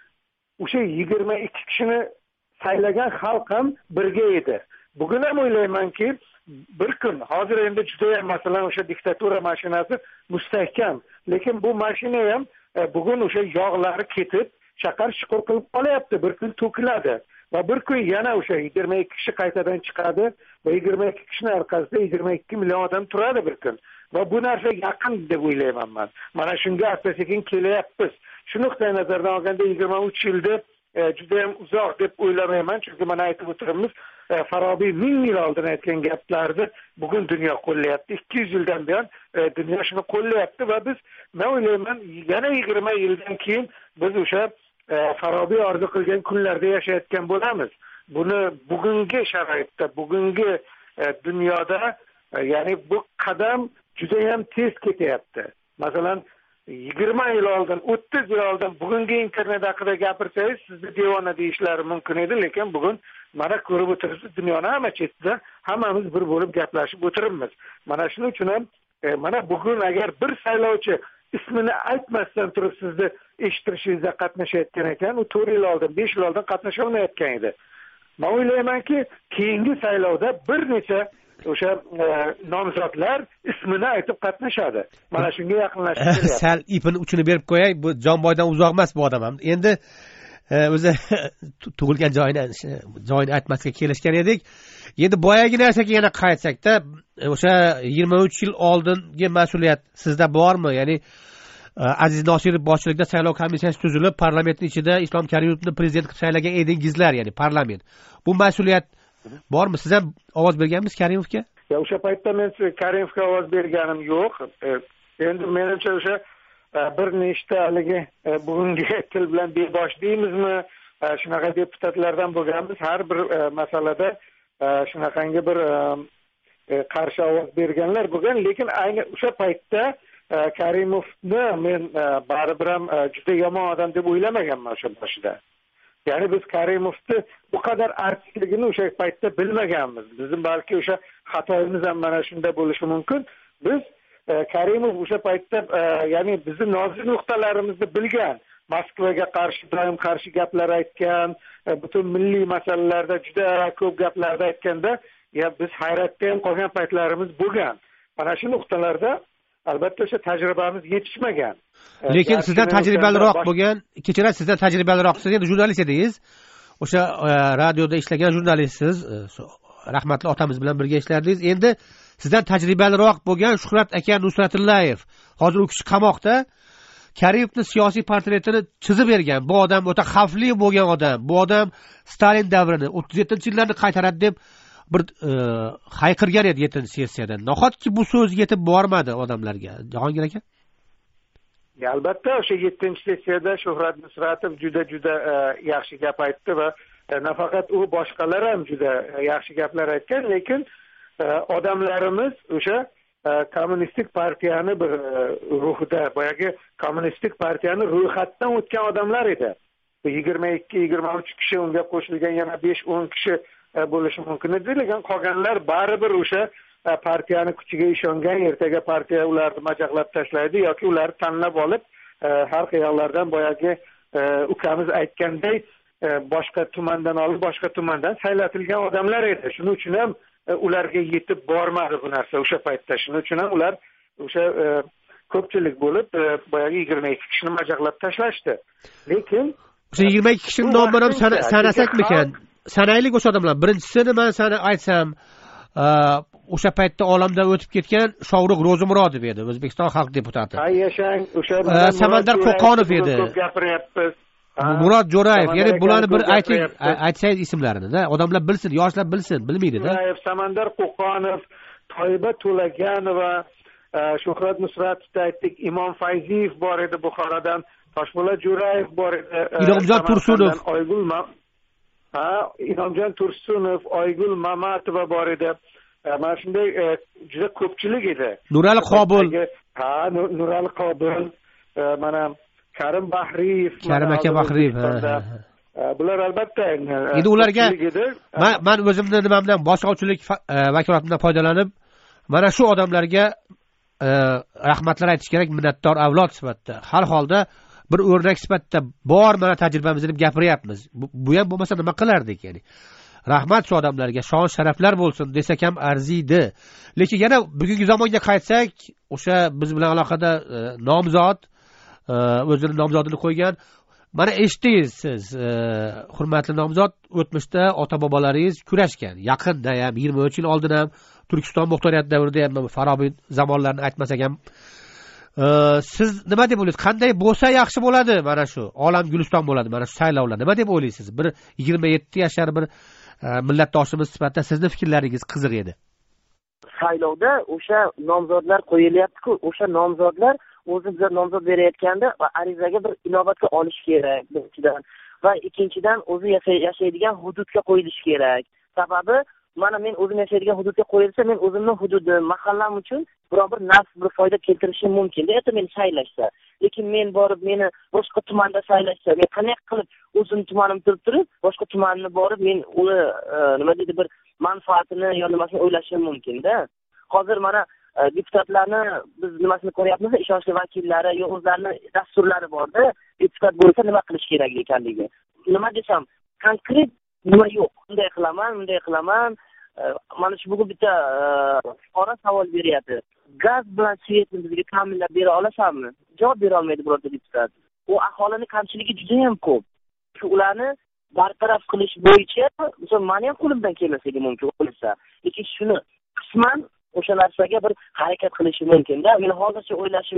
o'sha 22 kishini saylagan xalq ham birga edi. Bugun ham o'ylaymanki, bir kun hozir endi juda ham masalan o'sha diktatura mashinasi mustahkam, lekin bu mashina ham bugun o'sha yog'lari ketib, shaqar shuqur qilib qolyapti, bir kun to'kiladi va bir kun yana o'sha 22 kishi qaytadan chiqadi va 22 kishini orqasida 22 million odam turadi bir kun. Va bu narsa yaqin deb o'ylayman men. Mana shunga asta-sekin kelyapmiz. Shu nuqtai nazardan olganda 23 yilda juda ham uzoq deb o'ylamayman, chunki mana aytib o'tiramiz, Farabiy 1000 yil oldin aytgan gaplarni bugun dunyo qo'llayapti. 200 yildan buyon dunyo shuni qo'llayapti va biz, men o'ylayman, yana 20 yildan keyin biz o'sha Farabiy orzu qilgan kunlarda yashayotgan bo'lamiz. Buni bugungi sharoitda, bugungi dunyoda, ya'ni bu qadam juda ham tez ketyapti. Masalan, 20 yil oldin, 30 yil oldin bugungi internet haqida gapirsangiz, sizni devona deyishlari mumkin edi, lekin bugun mana ko'rib o'tiribsiz, dunyoni hamma chetida hammamiz bir bo'lib gaplashib o'tiribmiz. Mana shuning uchun ham mana bugun agar bir saylovchi ismini aytmasdan turib sizni eshittirishingizda qatnashayotgan ekan, u 4 yil oldin, 5 yil oldin qatnasha olmayotgan edi. Men o'ylaymanki, keyingi saylovda bir necha o'sha nomzodlar ismini aytib qatnashadi. Mana shunga yaqinlashib kelyapti.
Sal ipini uchini berib qo'yay, bu Jonboydan uzoq emas bu odam ham. Endi o'zi tug'ilgan joyini aytmasga kelishgan edik. Endi boyagi narsaga yana qaytsak-da, o'sha 23 yil oldingi mas'uliyat sizda bormi? Ya'ni Aziz Nosirov boshchiligida saylov komissiyasi tuzilib, parlamentning ichida Islom Karimovni prezident qilib saylagan edingizlar, ya'ni parlament. Bu mas'uliyat bormi? Siz ham ovoz berganmisiz Karimovga?
Ya o'sha paytda men Karimovga ovoz berganim yo'q. Endi menimcha o'sha bir nechta haligi bugungi til bilan bebosh deymizmi, shunaqa deputatlardan bo'lganmiz. Har bir masalada shunaqangi bir qarshi ovoz berganlar bo'lgan, lekin ayni o'sha paytda Karimovni men baribir ham juda yomon odam deb o'ylamaganman o'sha boshida. Ya'ni biz Karimovni bu qadar artistligini o'sha paytda bilmaganmiz. Bizim balki o'sha xatoyimiz ham mana shunda bo'lishi mumkin. Biz Karimov o'sha paytda ya'ni bizni nozik nuqtalarimizni bilgan, Moskvaga qarshi doim qarshi gaplar aytgan, butun milliy masalalarda juda ko'p gaplarni aytganda, ya biz hayratda ham qolgan paytlarimiz bo'lgan. Mana shu nuqtalarda albatta o'sha tajribamiz yetishmagan.
Lekin sizdan tajribaliroq bo'lgan, kechirasiz, sizdan tajribaliroq, siz endi jurnalist edingiz. O'sha radioda ishlagan jurnalistsiz, rahmatli otamiz bilan birga ishlardingiz. Endi sizdan tajribaliroq bo'lgan Shuhrat aka Nusratullayev, hozir u kishi qamoqda, Karimovni siyosiy portretini chizib bergan. Bu odam o'ta xavfli bo'lgan odam. Bu odam Stalin davrini, 37-yillarni qaytaradi deb bir hayqirgan edi 7-sessiyada. Nahotki bu so'z yetib bormadi odamlarga. Jahongir aka?
Albatta o'sha 7-sessiyada Shuhrat Nusratov juda yaxshi gap aytdi va nafaqat u, boshqalar ham juda yaxshi gaplar aytgan, lekin odamlarimiz o'sha kommunistik partiyani bir ruhida, boyagi kommunistik partiyani ro'yxatdan o'tgan odamlar edi. 22-23 kishi, unga qo'shilgan yana 5-10 kishi bo'lishi mumkin edi, lekin qolganlar baribir o'sha partiyani kuchiga ishongan, ertaga partiya ularni majaqlab tashlaydi yoki ularni tanlab olib har qayoqlardan boyagi ukamiz aytganday boshqa tumandan olib boshqa tumandan saylatilgan odamlar edi. Shuning uchun ham ularga yetib bormadi bu narsa o'sha paytda. Shuning uchun ham ular o'sha ko'pchilik bo'lib boyagi 22 kishini majaqlab tashlashdi. Lekin
o'sha 22 kishining nomini ham sanasakmikan? Sanaylik o'sha odamlar. Birinchisini men sana aytsam, o'sha paytda olamdan o'tib ketgan Shovruq Ro'zimurodov edi, O'zbekiston xalq deputati.
Yashang, o'sha
Samandar Qo'qonov edi.
Ko'p gapiryapmiz.
Murod Jo'rayev, ya'ni bularni bir aytsangiz ismlarini-da, odamlar bilsin, yoshlar bilsin, bilmaydi-da.
Jo'rayev, Samandar Qo'qonov, Toyiba To'laganova, Shuhrat Nusratovni aytdik, Imom Fayziyev bor edi Buxorodan, Toshpo'lat Jo'rayev bor edi.
Inomjon Tursunov,
Inomjon Tursunov, Oygul Mamatova bor edi. Mana shunday juda ko'pchilik edi.
Nurali Qobil.
Nurali Qobil, mana Karim Bahriyev,
Karim aka Bahriyev.
Bular albatta
endi ularga men o'zimni nimamdan boshqachilik vakolatimdan foydalanib mana shu odamlarga rahmatlar aytish kerak, minnatdor avlod sifatida. Har holda bir o'rnak sifatida bor mana tajribamizni deb gapiryapmiz. Bu ham bo'lmasa nima qilardik, ya'ni. Rahmat shu odamlarga, shon sharaflar bo'lsin desak ham arziydi. Lekin yana bugungi zamonga qaytsak, o'sha biz bilan aloqada nomzod o'zini nomzodini qo'ygan. Mana eshitdingiz siz, hurmatli nomzod, o'tmishda ota-bobolaringiz kurashgan. Yaqinda ham 23 yil oldin ham Turkiston muxtoriyati davrida ham Farobiy zamonlarini aytmasak ham siz nima deb o'ylaysiz? Qanday bo'lsa yaxshi bo'ladi mana shu olam guliston bo'ladi mana shu saylovlar? Nima deb o'ylaysiz? Bir 27 yashar bir millatdoshimiz sifatida sizni fikrlaringiz qiziq edi.
Saylovda o'sha nomzodlar qo'yilyapti-ku, o'sha nomzodlar o'zi bizga nomzod berayotganda va arizaga bir inobatga olish kerak birinchidan va ikkinchidan o'zi yashaydigan hududga qo'yilishi kerak. Sababi mana men o'zim yashaydigan hududga qo'yilsa, men o'zimni hududim, mahallam uchun biror bir naf, bir foyda keltirishim mumkin. Erta meni saylashsa, lekin men borib meni boshqa tumanda saylashsa, men qanday qilib o'zim tumanim turib, boshqa tumanni borib men uni nima deydi bir manfaatini yo nimasini o'ylashim mumkin-da. Hozir mana deputatlarni biz nimasini ko'ryapmiz, ishonchli vakillari yo o'zlarining dasturlari borda, deputat bo'lsa nima qilish kerak ekanligi. Nima desam, konkret nima yo'q. Bunday qilaman. Mana shu bugun bitta fuqaro savol beryapti. Gaz bilan svetni bizga ta'minlab bera olasanmi? Javob bera olmaydi birorta deputat. U aholining kamchiligi juda ham ko'p. Shu ularni bartaraf qilish bo'yicha, misol meni ham qo'limdan kelmasligi mumkin bo'lsa, lekin shuni qisman o'sha narsaga bir harakat qilishi mumkin-da. Men hozircha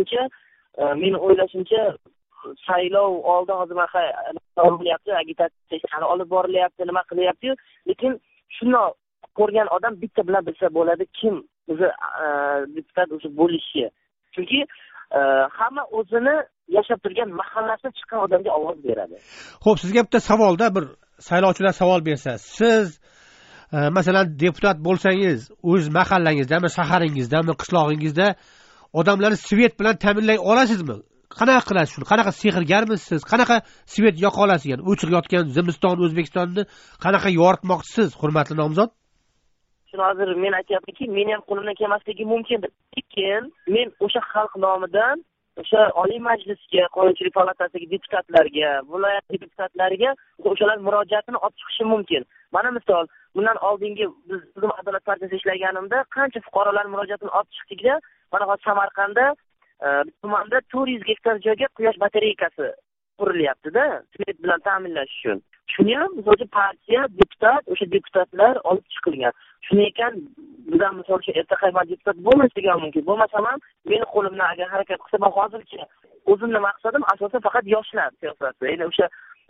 o'ylashimcha saylov oldi hozir bo'lyapti, agitatsiya olib borilyapti, nima qilyapti-yu, lekin shuni ko'rgan odam bitta bilan bilsa bo'ladi, kim o'zi deputat o'zi bo'lishi. Chunki hamma o'zini yashab turgan mahallasidan chiqqan odamga ovoz beradi.
Xo'p, sizga bitta savolda bir saylovchilar savol bersa, siz masalan deputat bo'lsangiz, o'z mahallangizdami, shaharingizdami, qishlog'ingizda odamlarni svet bilan ta'minlay olasizmi? Qanaqa qilasiz shuni? Qanaqa sehrgarmisiz? Qanaqa svet yoqa olasiz? Yani o'chib yotgan Zimiston, O'zbekistonni qanaqa yoritmoqchisiz, hurmatli nomzod?
Shuni hozir men aytyapmanki, meni ham qo'limdan kelmasligi mumkin. Lekin men o'sha xalq nomidan o'sha Oliy Majlisga, Qonunchilik palatasiga deputatlarga, viloyat deputatlariga o'shalar murojaatini olib chiqishi mumkin. Mana misol, bundan oldingi biz Adolat partiyasida ishlaganimda qancha fuqarolar murojaatini olib chiqdikda, mana hozir Samarqandda tumanda 400 gektar joyga quyosh batareykasi qurilyapti-da, svet bilan ta'minlash uchun. Shuni ham o'zi partiya, deputat, o'sha deputatlar olib chiqilgan. Shuni ekan, bizdan misol uchun erta qayman deputat bo'lmasligi mumkin. Bo'lmasam ham meni qo'limdan agar harakat qilsa, men hozircha o'zimning maqsadim asosan faqat yoshlar siyosati. Ya'ni o'sha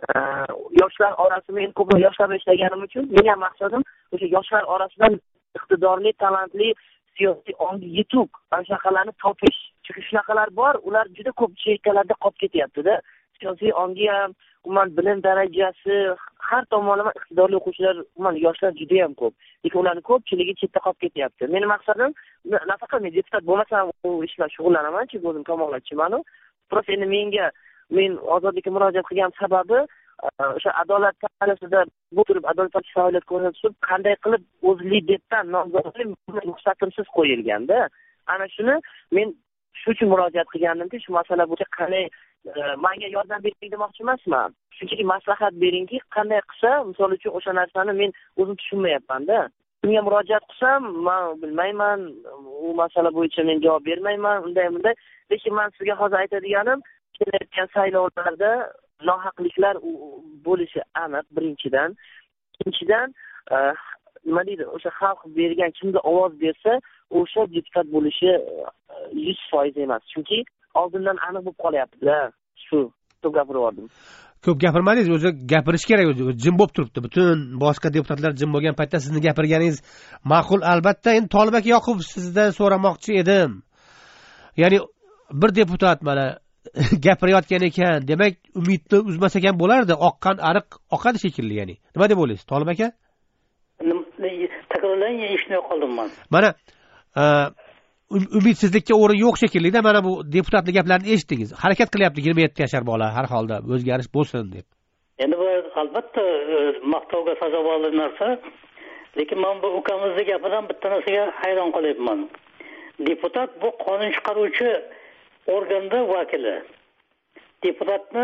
yoshlar orasida men ko'p yoshlar bilan ishlaganim uchun mening ham maqsadim o'sha yoshlar orasidan iqtidorli, talantli siyosiy ongi yetuk anshaqalarni topish. Chunki shunaqalar bor, ular juda ko'p chekkalarda qolib ketyapti-da. Siyosiy ongi ham, umuman bilim darajasi, har tomonlama iqtidorli o'quvchilar, umuman yoshlar juda ham ko'p. Lekin ularning ko'pchiligi chetda qolib ketyapti. Mening maqsadim nafaqat men deputat bo'lmasam u ish bilan shug'ullanaman, chunki o'zim kamolatchiman. Prosta endi men ozodlikka murojaat qilgan sababi o'sha adolat partiyasida bu turib adolat partiyasi faoliyat ko'rsatib, qanday qilib o'zli deputat nomzodini ruxsatimsiz qo'yilganda, ana shuni men shu uchun murojaat qilgandimki, shu masala bo'yicha qanday menga yordam bering demoqchi emasman. shunchaki maslahat beringki, qanday qilsa, misol uchun o'sha narsani men o'zim tushunmayapman-da. Kimga murojaat qilsam, men bilmayman, u masala bo'yicha men javob bermayman, bunday. Lekin men sizga hozir aytadiganim, kelayotgan saylovlarda nohaqliklar bo'lishi aniq, birinchidan. Ikkinchidan, nima deydi, o'sha xalq bergan kimga ovoz bersa, o'sha deputat bo'lishi 100% emas. Chunki oldindan aniq bo'lib qolyapti-da. Shu ko'p gapirdim.
Ko'p gapirmadingiz, o'zi gapirish kerak, o'zi jim bo'lib turibdi. Butun boshqa deputatlar jim bo'lgan paytda sizni gapirganingiz ma'qul. Albatta, endi Tolib aka Yoqubov sizdan so'ramoqchi edim. Ya'ni bir deputat mana gapirayotgan ekan, demak umidni uzmas ekan bo'lardi. Oqqan ariq oqadi shekilli, ya'ni. Nima deb o'ylaysiz, Tolib aka?
Takrorlang, eshitmay qoldim men.
Mana umidsizlikka o'rin yo'q shekilli-da, mana bu deputatning gaplarini eshitdingiz. Harakat qilyapti 27 yoshar bola har holda o'zgarish bo'lsin deb.
Endi bu albatta maqtovga sazovor narsa, lekin men bu ukamizning gapidan bitta narsaga hayron qolyapman. Deputat bu qonun chiqaruvchi organda vakili. Deputatni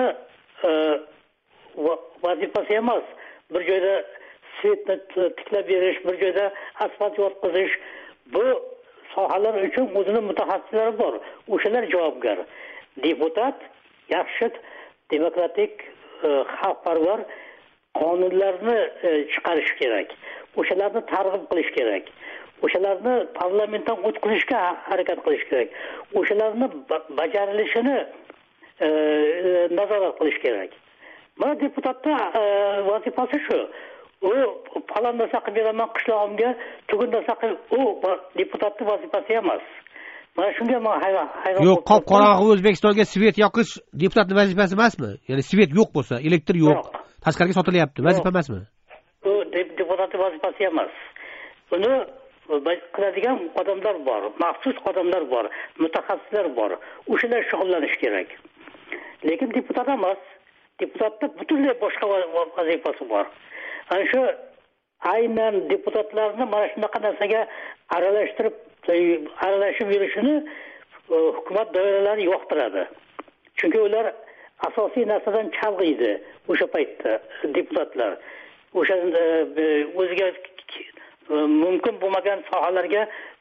vazifasi emas, bir joyda svetni tiklab berish, bir joyda asfalt yotqizish. Bu sohalar uchun o'zini mutaxassislari bor. O'shalar javobgar. Deputat yaxshi demokratik xalqparvar qonunlarni chiqarish kerak. O'shalarni targ'ib qilish kerak. O'shalarni parlamentdan o'tkazishga harakat qilish kerak. O'shalarni bajarilishini nazorat qilish kerak. Mana deputatning vazifasi shu. U falon narsa qilib beraman qishlog'imga, tugun narsa qilib, u deputatning vazifasi emas. Mana shunga men hayron.
Yo'q, qop-qorong'i O'zbekistonga svet yoqish deputatning vazifasi emasmi? Ya'ni svet yo'q bo'lsa, elektr yo'q, tashqariga sotilyapti, vazifa emasmi?
U deputatning vazifasi emas. Uni qiladigan odamlar bor, maxsus odamlar bor, mutaxassislar bor. O'shalar shug'ullanish kerak. Lekin deputat emas. Deputatning butunlay boshqa vazifasi bor. Ana shu aynan deputatlarni mana shunaqa narsaga aralashib yurishini hukumat doiralari yoqtiradi. Chunki ular asosiy narsadan chalg'iydi o'sha paytda deputatlar. O'sha o'ziga mumkin bo'lmagan sohalarga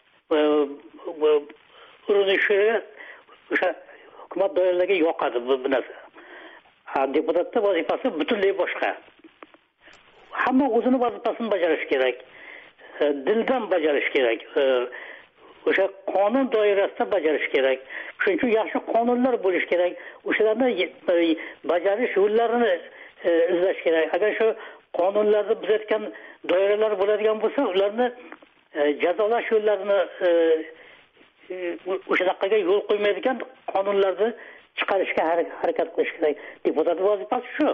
urinishi o'sha hukumat doiralariga yoqadi bu narsa. Deputatning vazifasi butunlay boshqa. Hamma o'zini vazifasini bajarish kerak. Dildan bajarish kerak. O'sha qonun doirasida bajarish kerak. Shuning uchun yaxshi qonunlar bo'lish kerak. O'shalarni bajarish yo'llarini izlash kerak. Agar shu qonunlarni buzayotgan doiralar bo'ladigan bo'lsa, ularni jazolash yo'llarini o'shanaqaga yo'l qo'ymaydigan qonunlarni chiqarishga harakat qilish kerak. Deputat vazifasi shu.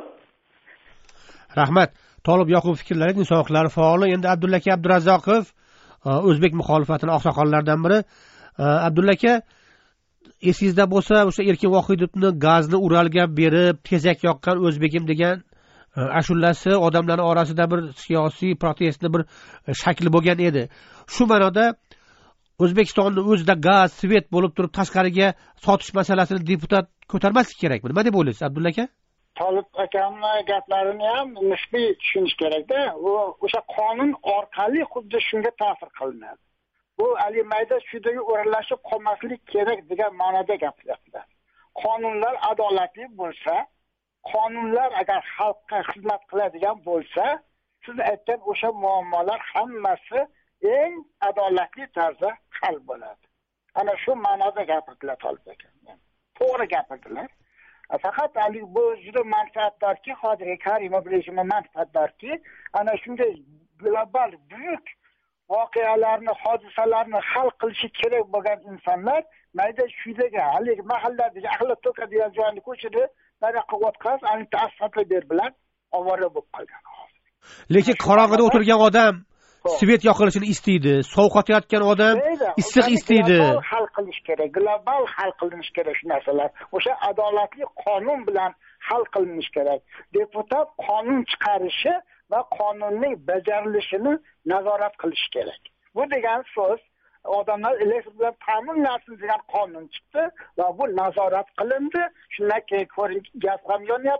Rahmat. Tolib Yoqubov fikrlari inson huquqlari faoli. Endi Abdulla aka Abdurazzoqov, o'zbek muxolifatining oqsoqollaridan biri. Abdulla aka, esingizda bo'lsa, o'sha Erkin Vohidovni gazni Uralga berib, tezak yoqqan o'zbekim degan ashulasi odamlarning orasida bir siyosiy protestni bir shakli bo'lgan edi. Shu ma'noda O'zbekistonning o'zida gaz, svet bo'lib turib tashqariga sotish masalasini deputat ko'tarmasligi kerakmi? Nima deb o'ylaysiz, Abdulla aka?
Tolib akamni gaplarini ham nisbiy tushunish kerakda. U o'sha qonun orqali xuddi shunga ta'sir qilinadi. Bu ali mayda shudaga o'ralashib qolmaslik kerak degan ma'noda gapiryaptilar. Qonunlar adolatli bo'lsa, qonunlar agar xalqqa xizmat qiladigan bo'lsa, siz aytgan o'sha muammolar hammasi eng adolatli tarzda hal bo'ladi. Ana shu ma'noda gapirdilar Tolib aka. To'g'ri gapirdilar. Faqat bu juda manfaatdorki, hozirgi Karimov rejimi manfaatdorki, ana shunday global buyuk voqealarni, hodisalarni hal qilishi kerak bo'lgan insonlar mayda shuydaga, haligi mahalladagi ahli to'ka degan joyni ko'chirib, nariyoqqa o'tkazib, anita asfaltlar ber bilan ovora bo'lib qolgan.
Lekin qorong'ida o'tirgan odam svet yoqilishini istaydi, sovqotayotgan odam issiq istaydi.
Global hal qilish kerak, global hal qilinish kerak shu narsalar. O'sha adolatli qonun bilan hal qilinish kerak. Deputat qonun chiqarishi va qonunning bajarilishini nazorat qilish kerak. Bu degan so'z odamlar elektr bilan ta'minlansin degan qonun chiqdi va bu nazorat qilindi. Shundan keyin ko'ring, gaz ham yonyapti,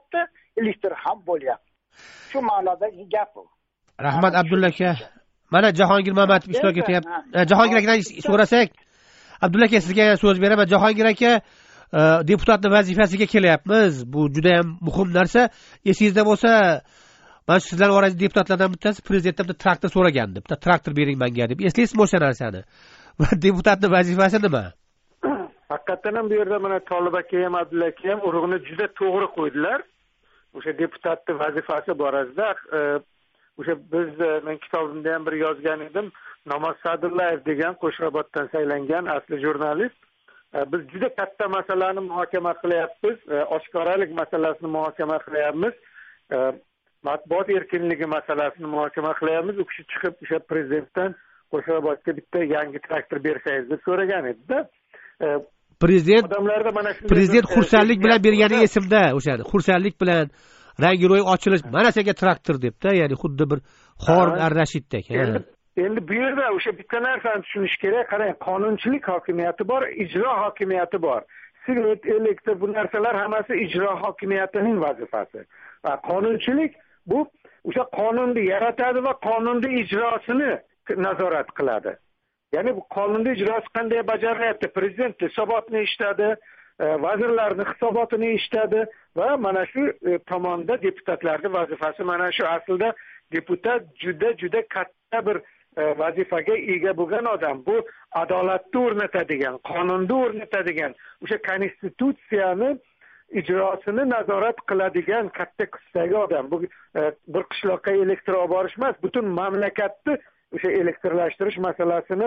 elektr ham bo'lyapti. Shu ma'nodagi gap bu.
Rahmat Abdulla aka. Mana Jahongir Mamatov ishtirok etyapti. Jahongir akadan so'rasak, Abdulla aka sizga so'z beraman. Jahongir aka deputatning vazifasiga kelyapmiz. Bu juda ham muhim narsa. Esingizda bo'lsa, mana sizlar orasida deputatlardan bittasi prezidentdan bitta traktor so'ragandi. Bitta traktor bering menga deb. Eslaysizmi o'sha narsani? Va deputatning vazifasi nima?
Haqiqatan ham bu yerda mana Tolib aka ham Abdulla aka ham urug'ini juda to'g'ri qo'ydilar. O'sha deputatning vazifasi borasida o'sha biz men kitobimda ham bir yozgan edim. Namoz Sadullayev degan Qo'shrabotdan saylangan asli jurnalist. Biz juda katta masalani muhokama qilyapmiz. Oshkoralik masalasini muhokama qilyapmiz. Matbuot erkinligi masalasini muhokama qilyapmiz. U kishi chiqib o'sha prezidentdan Qo'shrabotga bitta yangi traktor bersangiz deb so'ragan edi-da.
Prezident xursandlik bilan bergani esimda, o'shani xursandlik bilan rangi-ro'y ochilish, mana senga traktor debda, ya'ni xuddi bir Harun ar-Rashiddek.
Endi bu yerda o'sha bitta narsani tushunish kerak. Qarang, qonunchilik hokimiyati bor, ijro hokimiyati bor. Sigaret, elektr bu narsalar hammasi ijro hokimiyatining vazifasi. Va qonunchilik bu o'sha qonunni yaratadi va qonunni ijrosini nazorat qiladi. Ya'ni bu qonunni ijrosi qanday bajarilyapti? Prezident hisobotni eshitadi, vazirlarning hisobotini eshitadi va mana shu tomonda deputatlarning vazifasi mana shu. Aslida deputat juda katta bir vazifaga ega bo'lgan odam. Bu adolatni o'rnatadigan, qonunni o'rnatadigan, o'sha konstitutsiyani ijrosini nazorat qiladigan katta kuchdagi odam. Bu bir qishloqqa elektr olib borish emas, butun mamlakatni o'sha elektrlashtirish masalasini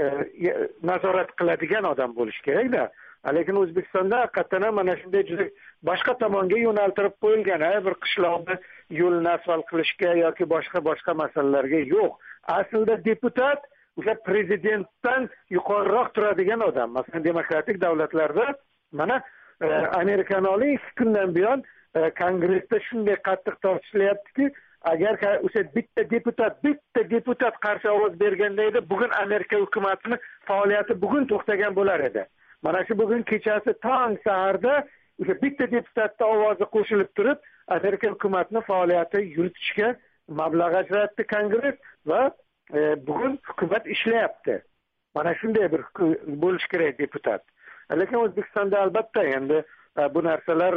nazorat qiladigan odam bo'lish kerak-da. Lekin O'zbekistonda haqiqatan ham mana shunday juda boshqa tomonga yo'naltirib qo'yilgan, bir qishloqni yo'lini asfalt qilishga yoki boshqa masalalarga yo'q. Aslida deputat o'sha prezidentdan yuqoriroq turadigan odam. Masalan, demokratik davlatlarda mana Amerikani oling, 2 kundan buyon kongressda shunday qattiq tortishilyaptiki, agar o'sha bitta deputat qarshi ovoz berganda edi, bugun Amerika hukumatini faoliyati bugun to'xtagan bo'lar edi. Mana shu bugun kechasi tong saharda o'sha bitta deputatning ovozi qo'shilib turib, Amerika hukumatining faoliyati yuritishga mablag' ajratdi kongress va bugun hukumat ishlayapti. Mana shunday bir bo'lish kerak deputat. Lekin O'zbekistonda albatta endi bu narsalar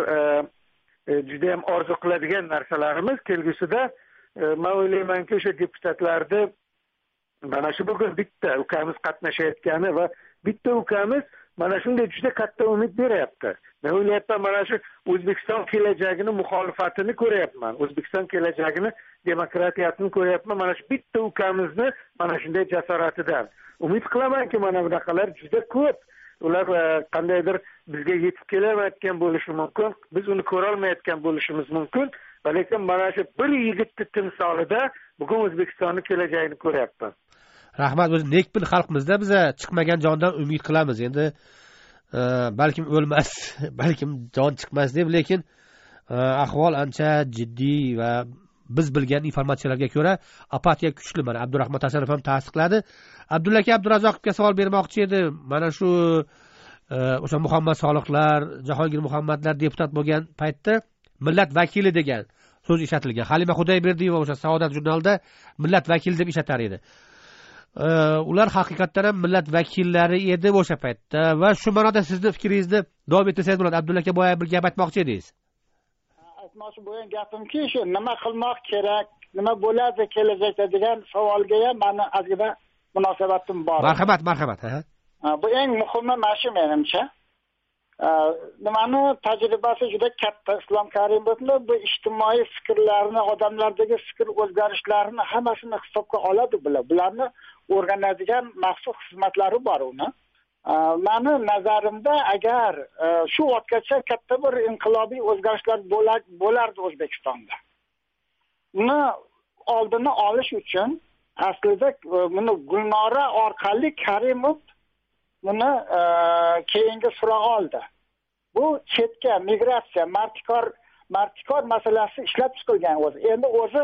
juda ham orzu qiladigan narsalarimiz. Kelgusida men o'ylaymanki, o'sha deputatlarni mana shu bugun bitta ukamiz qatnashayotgani va bitta ukamiz mana shunday juda katta umid beryapti. Men o'ylayapman, mana shu O'zbekiston kelajagini muxolifatini ko'ryapman. O'zbekiston kelajagini, demokratiyasini ko'ryapman. Mana shu bitta ukamizni mana shunday jasoratidan. Umid qilamanki, mana bunaqalar juda ko'p. Ular qandaydir bizga yetib kelamayotgan bo'lishi mumkin. Biz uni ko'ra olmayotgan bo'lishimiz mumkin. Lekin mana shu bir yigitning timsolida bugun O'zbekistonning kelajagini ko'ryapman.
Rahmat, o'zi nekbil xalqmizda biz chiqmagan jondan umid qilamiz. Endi balkim o'lmas, balkim jon chiqmas deb, lekin ahvol ancha jiddiy va biz bilgan informatsiyalarga ko'ra apatiya kuchli. Mana Abdurahmon Hasanov ham tasdiqladi. Abdulla aka Abdurazoqovga savol bermoqchi edi. Mana shu o'sha Muhammad Soliqlar, Jahongir Muhammadlar deputat bo'lgan paytda millat vakili degan so'z ishlatilgan. Halima Xudoyberdiyeva o'sha Saodat jurnalida millat vakili deb ishlatar edi. Ular haqiqatdan ham millat vakillari edi o'sha paytda va shu ma'noda sizning fikringizni davom ettirsangiz bo'ladi. Abdulla aka boya bir gap aytmoqchi edingiz.
Aytmoqchi bo'lgan gapimki, shu nima qilmoq kerak, nima bo'ladi kelajakda degan savolga ham meni ozgina munosabatim bor.
Marhamat.
Bu eng muhimi mana shu menimcha. Nimani tajribasi juda katta Islom Karimovning bu ijtimoiy fikrlarni, odamlardagi fikr o'zgarishlarini hammasini hisobga oladi bular. Bularni o'rganadigan maxsus xizmatlari bor uni. Meni nazarimda agar shu vaqtgacha katta bir inqilobiy o'zgarishlar bo'lardi O'zbekistonda. Uni oldini olish uchun aslida buni Gulnora orqali Karimov buni keyinga sura oldi. Bu chetga migratsiya, martikor masalasi ishlab chiqilgan o'zi. Endi o'zi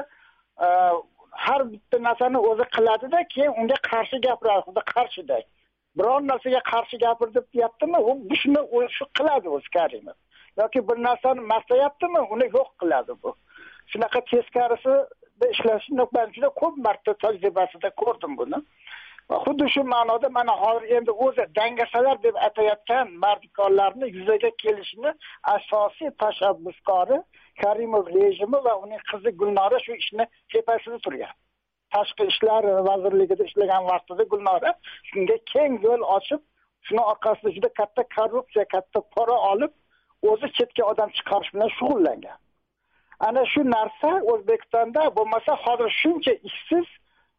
har bitta narsani o'zi qiladi-da, keyin unga qarshi gapiradi, qarshidek. Biror narsaga qarshi gapirdi deyaptimi, u shuni o'zi qiladi o'zi Karimov. yoki bir narsani maqtayaptimi, uni yo'q qiladi bu. Shunaqa teskarisida ishlashni men juda ko'p marta tajribasida ko'rdim buni. Xuddi shu ma'noda mana hozir endi o'zi dangasalar deb atayotgan mardikorlarni yuzaga kelishini asosiy tashabbuskori Karimov rejimi va uning qizi Gulnora shu ishni tepasida turgan. Tashqi ishlar vazirligida ishlagan vaqtida Gulnora shunga keng yo'l ochib, shuni orqasida juda katta korrupsiya, katta pora olib, o'zi chetga odam chiqarish bilan shug'ullangan. Ana shu narsa O'zbekistonda bo'lmasa hozir shuncha ishsiz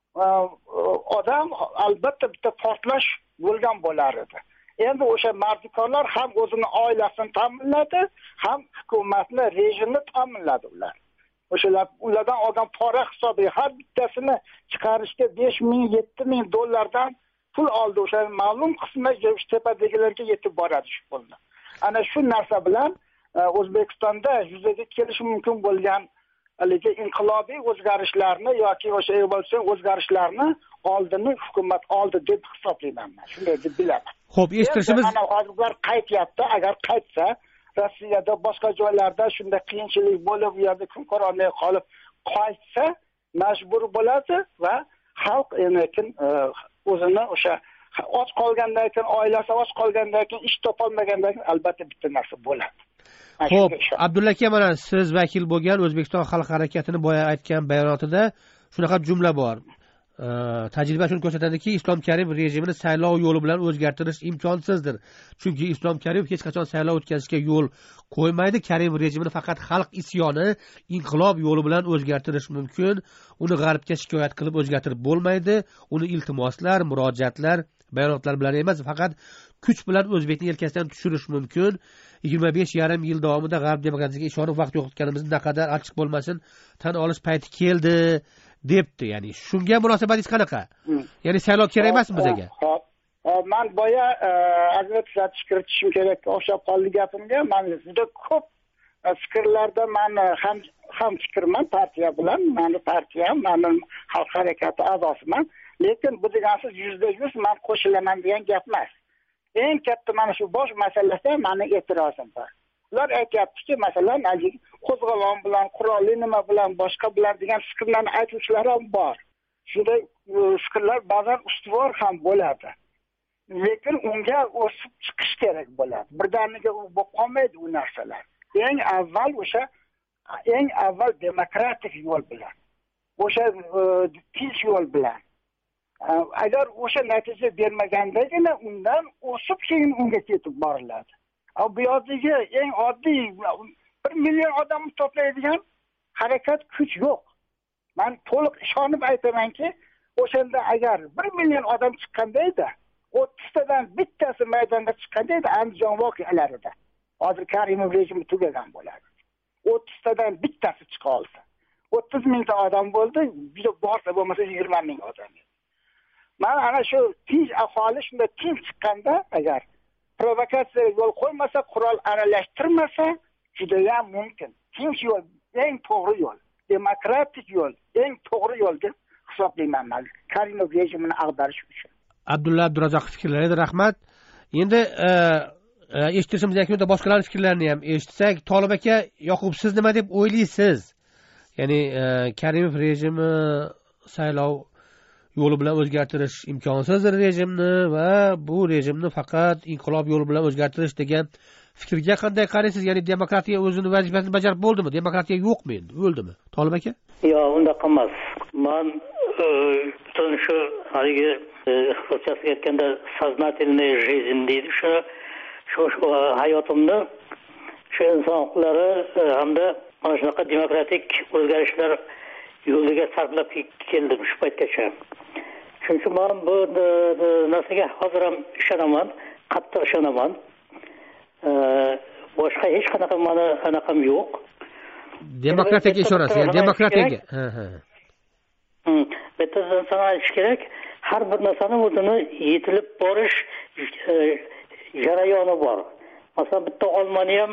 odam albatta bitta portlash bo'lgan bo'lar edi. Endi o'sha mardikorlar ham o'zini oilasini ta'minladi, ham hukumatni rejimini ta'minladi ular. O'shalar ulardan olgan pora hisobiga har bittasini chiqarishga 5 ming, 7 ming dollardan pul oldi. O'sha ma'lum qismi tepadagilarga yetib boradi shu pulni. Ana shu narsa bilan O'zbekistonda yuzaga kelishi mumkin bo'lgan haligi inqilobiy o'zgarishlarni yoki o'sha evolyusion o'zgarishlarni oldini hukumat oldi deb hisoblayman men. Shunday deb bilaman.
Xo'p, eshitishimiz
mana hozirlar qaytyapti. Agar qaytsa, Rossiyada boshqa joylarda shunday qiyinchilik bo'lib, u yerda kun ko'rolmay qolib qaytsa, majbur bo'ladi va xalq endi o'zini o'sha och qolgandan keyin, oilasi och qolgandan keyin, ish topolmagandan keyin albatta bitta narsa bo'ladi.
Xo'p, Abdulla aka, mana siz vakil bo'lgan O'zbekiston xalq harakatini boya aytgan bayonotida shunaqa jumla bor. Tajriba shuni ko'rsatadiki, Islom Karimov rejimini saylov yo'li bilan o'zgartirish imkonsizdir. Chunki Islom Karimov hech qachon saylov o'tkazishga yo'l qo'ymaydi. Karimov rejimini faqat xalq isyoni, inqilob yo'li bilan o'zgartirish mumkin. Uni g'arbga shikoyat qilib o'zgartirib bo'lmaydi. Uni iltimoslar, murojaatlar, bayonotlar bilan emas, faqat kuch bilan o'zbekni yelkasidan tushirish mumkin. 25,5 yil davomida g'arb demokratiyasiga ishonib vaqt yo'qotganimizni naqadar achchiq bo'lmasin tan olish payti keldi debdi. Ya'ni shunga munosabatingiz qanaqa? Ya'ni saylov kerak emasmi bizga?
Xo'p. Men boya agar kiritishim kerak o'xshab qoldi gapimga. Men juda ko'p fikrlarda men ham fikrman partiya bilan. Meni partiyam, meni xalq harakati a'zosiman. Lekin bu degansiz 100% men qo'shilaman degan gap emas. Eng katta mana shu bosh masalada meni e'tirozim bor. Ular aytayaptiki, masalan, qo'zg'olon bilan, qurolli nima bilan, boshqa bilan degan fikrlarni aytuvchilar ham bor. Shunday fikrlar ba'zan ustuvor ham bo'ladi. Lekin unga o'sib chiqish kerak bo'ladi. Birdaniga u bo'lib qolmaydi u narsalar. Eng avval demokratik yo'l bilan, o'sha tinch yo'l bilan. Agar o'sha natija bermagandagina undan o'sib keyin unga ketib boriladi. Bu yerdagi eng oddiy 1 million odamni to'playdigan harakat kuch yo'q. Men to'liq ishonib aytamanki, o'shanda agar 1 million odam chiqqanda edi, 30 tadan bittasi maydonga chiqqanda edi Andijon voqealarida. Hozir Karimov rejimi tugagan bo'ladi. 30 tadan bittasi chiqa olsa, 30 mingta odam bo'ldi, juda borsa bo'lmasa 20 ming odam. Men ana shu tinch aholi shunda tinch chiqqanda agar provokatsiyaga yo'l qo'ymasa, qurol aralashtirmasa, juda ham mumkin. Tinch yo'l eng to'g'ri yo'l, demokratik yo'l eng to'g'ri yo'l deb hisoblayman men Karimov rejimini ag'darish uchun.
Abdulla Abdurazzoqov fikrlariga rahmat. Endi eshitishimiz yakunida boshqalarning fikrlarini ham eshitsak, Tolib aka, Yoqub, siz nima deb o'ylaysiz? Ya'ni Karimov rejimi saylov yo'li bilan o'zgartirish imkonsizdir rejimni va bu rejimni faqat inqilob yo'li bilan o'zgartirish degan fikrga qanday qaraysiz? Ya'ni demokratiya o'zini vazifasini bajarib bo'ldimi? Demokratiya yo'qmi endi? O'ldimi? Tolib aka?
Yo'q, unday emas. Men butun shu haligi ruschasiga aytganda сознательная жизнь deydi. Shu hayotimni shu inson huquqlari hamda mana shunaqa demokratik o'zgarishlar yo'liga sarflab keldim shu paytgacha. Chunki men bu narsaga hozir ham ishonaman, qattiq ishonaman. Boshqa hech qanaqa mani anaqam yo'q.
Demokratiyaga ishonasiz, ya'ni demokratiyaga.
Bitta narsani aytish kerak, har bir narsani o'zini yetilib borish jarayoni bor. Masalan, bitta olmani ham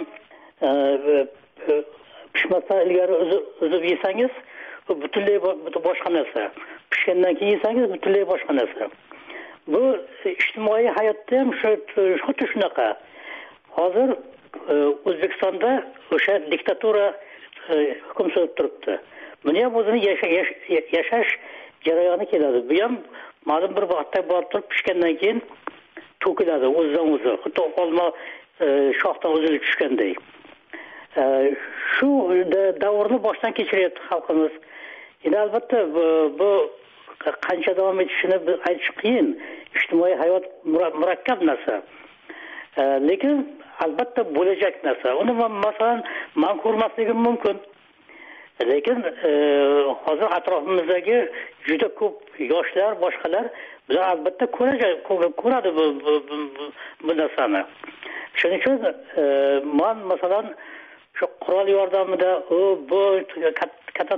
pishmasdan ilgari uzib yesangiz, bu butunlay boshqa narsa. Pishgandan keyin yesangiz butunlay boshqa narsa. Bu ijtimoiy hayotda ham xuddi shunaqa. Hozir O'zbekistonda o'sha diktatura hukm surib turibdi. Buni ham o'zini yashash jarayoni keladi. Bu ham ma'lum bir vaqtda borib turib pishgandan keyin to'kiladi o'zidan o'zi. Xuddi olma shoxdan uzilib tushganday. Shu davrni boshdan kechiryapti xalqimiz. Endi albatta bu qancha davom etishini aytish qiyin. Ijtimoiy hayot murakkab narsa. Lekin albatta bo'lajak narsa. Uni masalan man ko'rmasligim mumkin. Lekin hozir atrofimizdagi juda ko'p yoshlar, boshqalar bular albatta ko'radi bu narsani. Shuning uchun men masalan shu qurol yordamida bu katta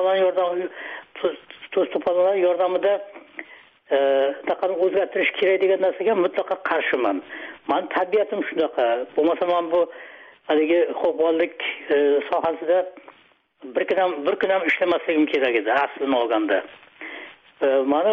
to'siqlar yordamida taqani o'zgartirish kerak degan narsaga mutlaqo qarshiman. Men tabiatim shunaqa. Bo'lmasa men bu haligi qo'pollik sohasida bir kun ham ishlamasligim kerak edi aslini olganda. Mana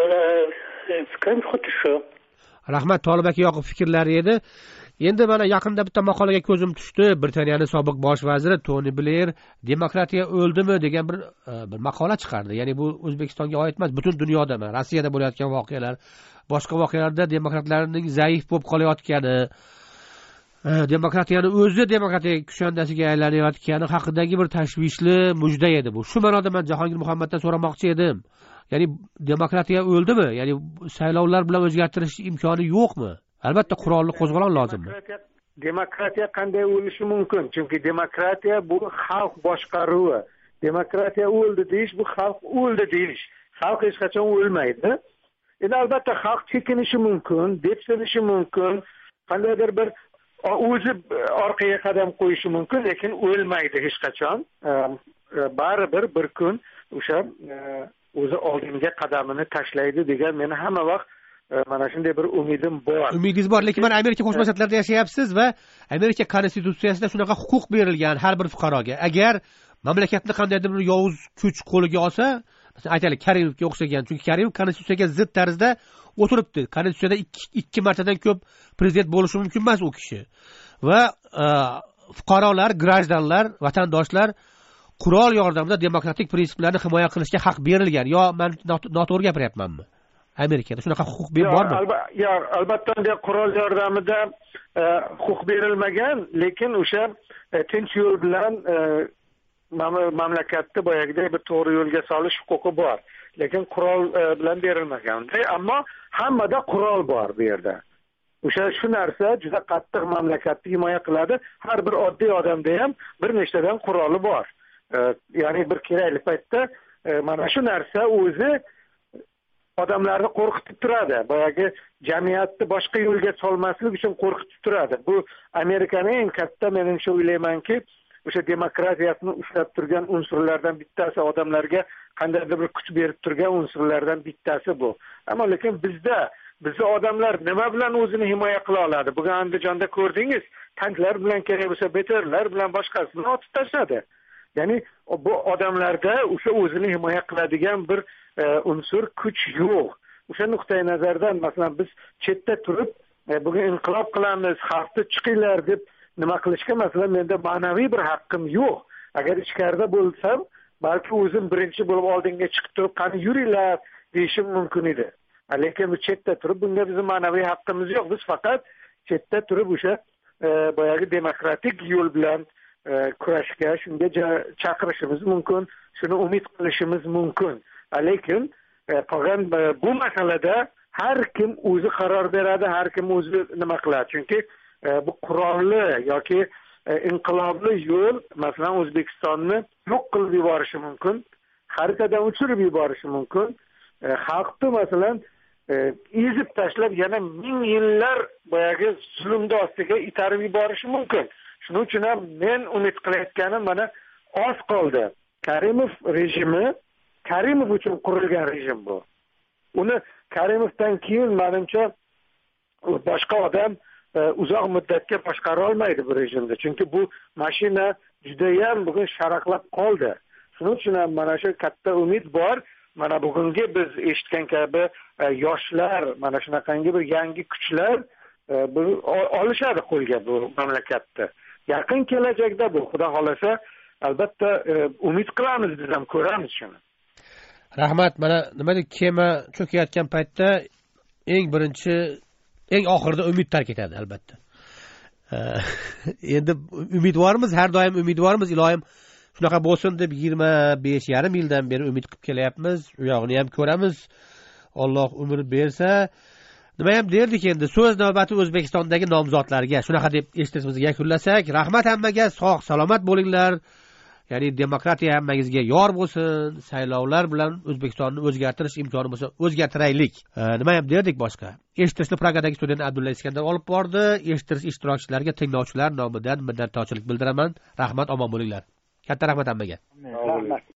fikrim xuddi shu.
Rahmat, Tolib aka yoqib fikrlari edi. Endi mana yaqinda bitta maqolaga ko'zim tushdi. Britaniyaning sobiq bosh vaziri Toni Blair demokratiya o'ldimi degan bir maqola chiqardi. Ya'ni bu O'zbekistonga oid emas, butun dunyoda, Rossiyada bo'layotgan voqealar, boshqa voqealarda demokratlarning zaif bo'lib qolayotgani, demokratiyani o'zi demokratiya kushandasiga aylanayotgani haqidagi bir tashvishli mujda edi bu. Shu ma'noda men Jahongir Muhammaddan so'ramoqchi edim. Ya'ni demokratiya o'ldimi? Ya'ni saylovlar bilan o'zgartirish imkoni yo'qmi? Albatta qurolli qo'zg'olon lozimmi?
Demokratiya qanday o'lishi mumkin? Chunki demokratiya bu xalq boshqaruvi. Demokratiya o'ldi deyish bu xalq o'ldi deyish. Xalq hech qachon o'lmaydi. Endi albatta xalq chekinishi mumkin, depsinishi mumkin, qandaydir bir o'zi orqaga qadam qo'yishi mumkin, lekin o'lmaydi hech qachon. Baribir bir kun o'sha o'zi oldinga qadamini tashlaydi degan meni hamma vaqt mana shunday bir umidim bor. Umidingiz bor, lekin mana Amerika Qo'shma Shtatlarida yashayapsiz va Amerika konstitutsiyasida shunaqa huquq berilgan har bir fuqaroga. Agar mamlakatni qandaydir bir yovuz kuch qo'liga olsa, masalan aytaylik Karimovga o'xshagan, chunki Karimov konstitutsiyaga zid tarzda o'tiribdi. Konstitutsiyada ikki martadan ko'p prezident bo'lishi mumkin emas u kishi. Va fuqarolar, grajdanlar, vatandoshlar qurol yordamida demokratik prinsiplarni himoya qilishga haq berilgan. Yo, men noto'g'ri gapiryapmanmi? Amerikada shunaqa huquq bormi? Yo'q, albatta qurol yordamida huquq berilmagan, lekin o'sha tinch yo'l bilan mamlakatni boyagidek bir to'g'ri yo'lga solish huquqi bor. Lekin qurol bilan berilmagan. Ammo hammada qurol bor bu yerda. O'sha shu narsa juda qattiq mamlakatni himoya qiladi. Har bir oddiy odamda ham bir nechtadan quroli bor. Ya'ni bir kerakli paytda mana shu narsa o'zi odamlarni qo'rqitib turadi. Boyagi jamiyatni boshqa yo'lga solmaslik uchun qo'rqitib turadi. Bu Amerikaning eng katta, menimcha o'ylaymanki, o'sha demokratiyasini ushlab turgan unsurlardan bittasi, odamlarga qandaydir bir kuch berib turgan unsurlardan bittasi bu. Ammo lekin bizni odamlar nima bilan o'zini himoya qila oladi? Bugun Andijonda ko'rdingiz, tanklar bilan kerak bo'lsa beterlar bilan boshqasini otib tashladi. Ya'ni bu odamlarda o'sha o'zini himoya qiladigan bir unsur kuch yo'q. O'sha nuqtai nazardan masalan biz chetda turib bugun inqilob qilamiz, xalqni chiqinglar deb nima qilishga masalan menda ma'naviy bir haqqim yo'q. Agar ichkarida bo'lsam, balki o'zim birinchi bo'lib oldinga chiqib turib, qani yuringlar deyishim mumkin edi. Lekin bu chetda turib bunga bizning ma'naviy haqqimiz yo'q. Biz faqat chetda turib o'sha boyagi demokratik yo'l bilan kurashga shunga chaqirishimiz mumkin, shuni umid qilishimiz mumkin. Lekin qolgan bu masalada har kim o'zi qaror beradi, har kim o'zi nima qiladi. Chunki bu qurolli yoki inqilobli yo'l masalan O'zbekistonni yo'q qilib yuborishi mumkin, xaritadan o'chirib yuborishi mumkin. Xalqni masalan ezib tashlab yana ming yillar boyagi zulmni ostiga itarib yuborishi mumkin. Shuning uchun ham men umid qilayotganim mana oz qoldi. Karimov rejimi Karimov uchun qurilgan rejim bu. Uni Karimovdan keyin menimcha boshqa odam uzoq muddatga boshqara olmaydi bu rejimni. Chunki bu mashina juda ham bugun sharaqlab qoldi. Shuning uchun ham mana shu katta umid bor. Mana bugungi biz eshitgan kabi yoshlar, mana shunaqangi bir yangi kuchlar olishadi qo'lga bu mamlakatni. Yaqin kelajakda bu xudo xolasa albatta umid qilamiz, biz ham ko'ramiz shuni.
Rahmat. Mana nimadir kema cho'kayotgan paytda eng oxirida umid tark etadi albatta. Endi umidvormiz, har doim umidvormiz, iloyim shunaqa bo'lsin deb 25,5 yildan beri umid qilib kelyapmiz. U yog'ini ham ko'ramiz. Alloh umr bersa, nima ham derdik endi, so'z navbati O'zbekistondagi nomzodlarga. Shunaqa deb eshitishimizni yakunlasak, rahmat hammaga, sog' salomat bo'linglar. Ya'ni demokratiya hammangizga yor bo'lsin. Saylovlar bilan O'zbekistonni o'zgartirish imkoni bo'lsa, o'zgartiraylik. Nima ham derdik boshqa? Eshitishni Pragadagi student Abdulla Iskandar olib bordi. Eshittirish ishtirokchilariga, tinglovchilar nomidan minnatdorchilik bildiraman. Rahmat, omon bo'linglar. Katta rahmat hammaga.
Rahmat.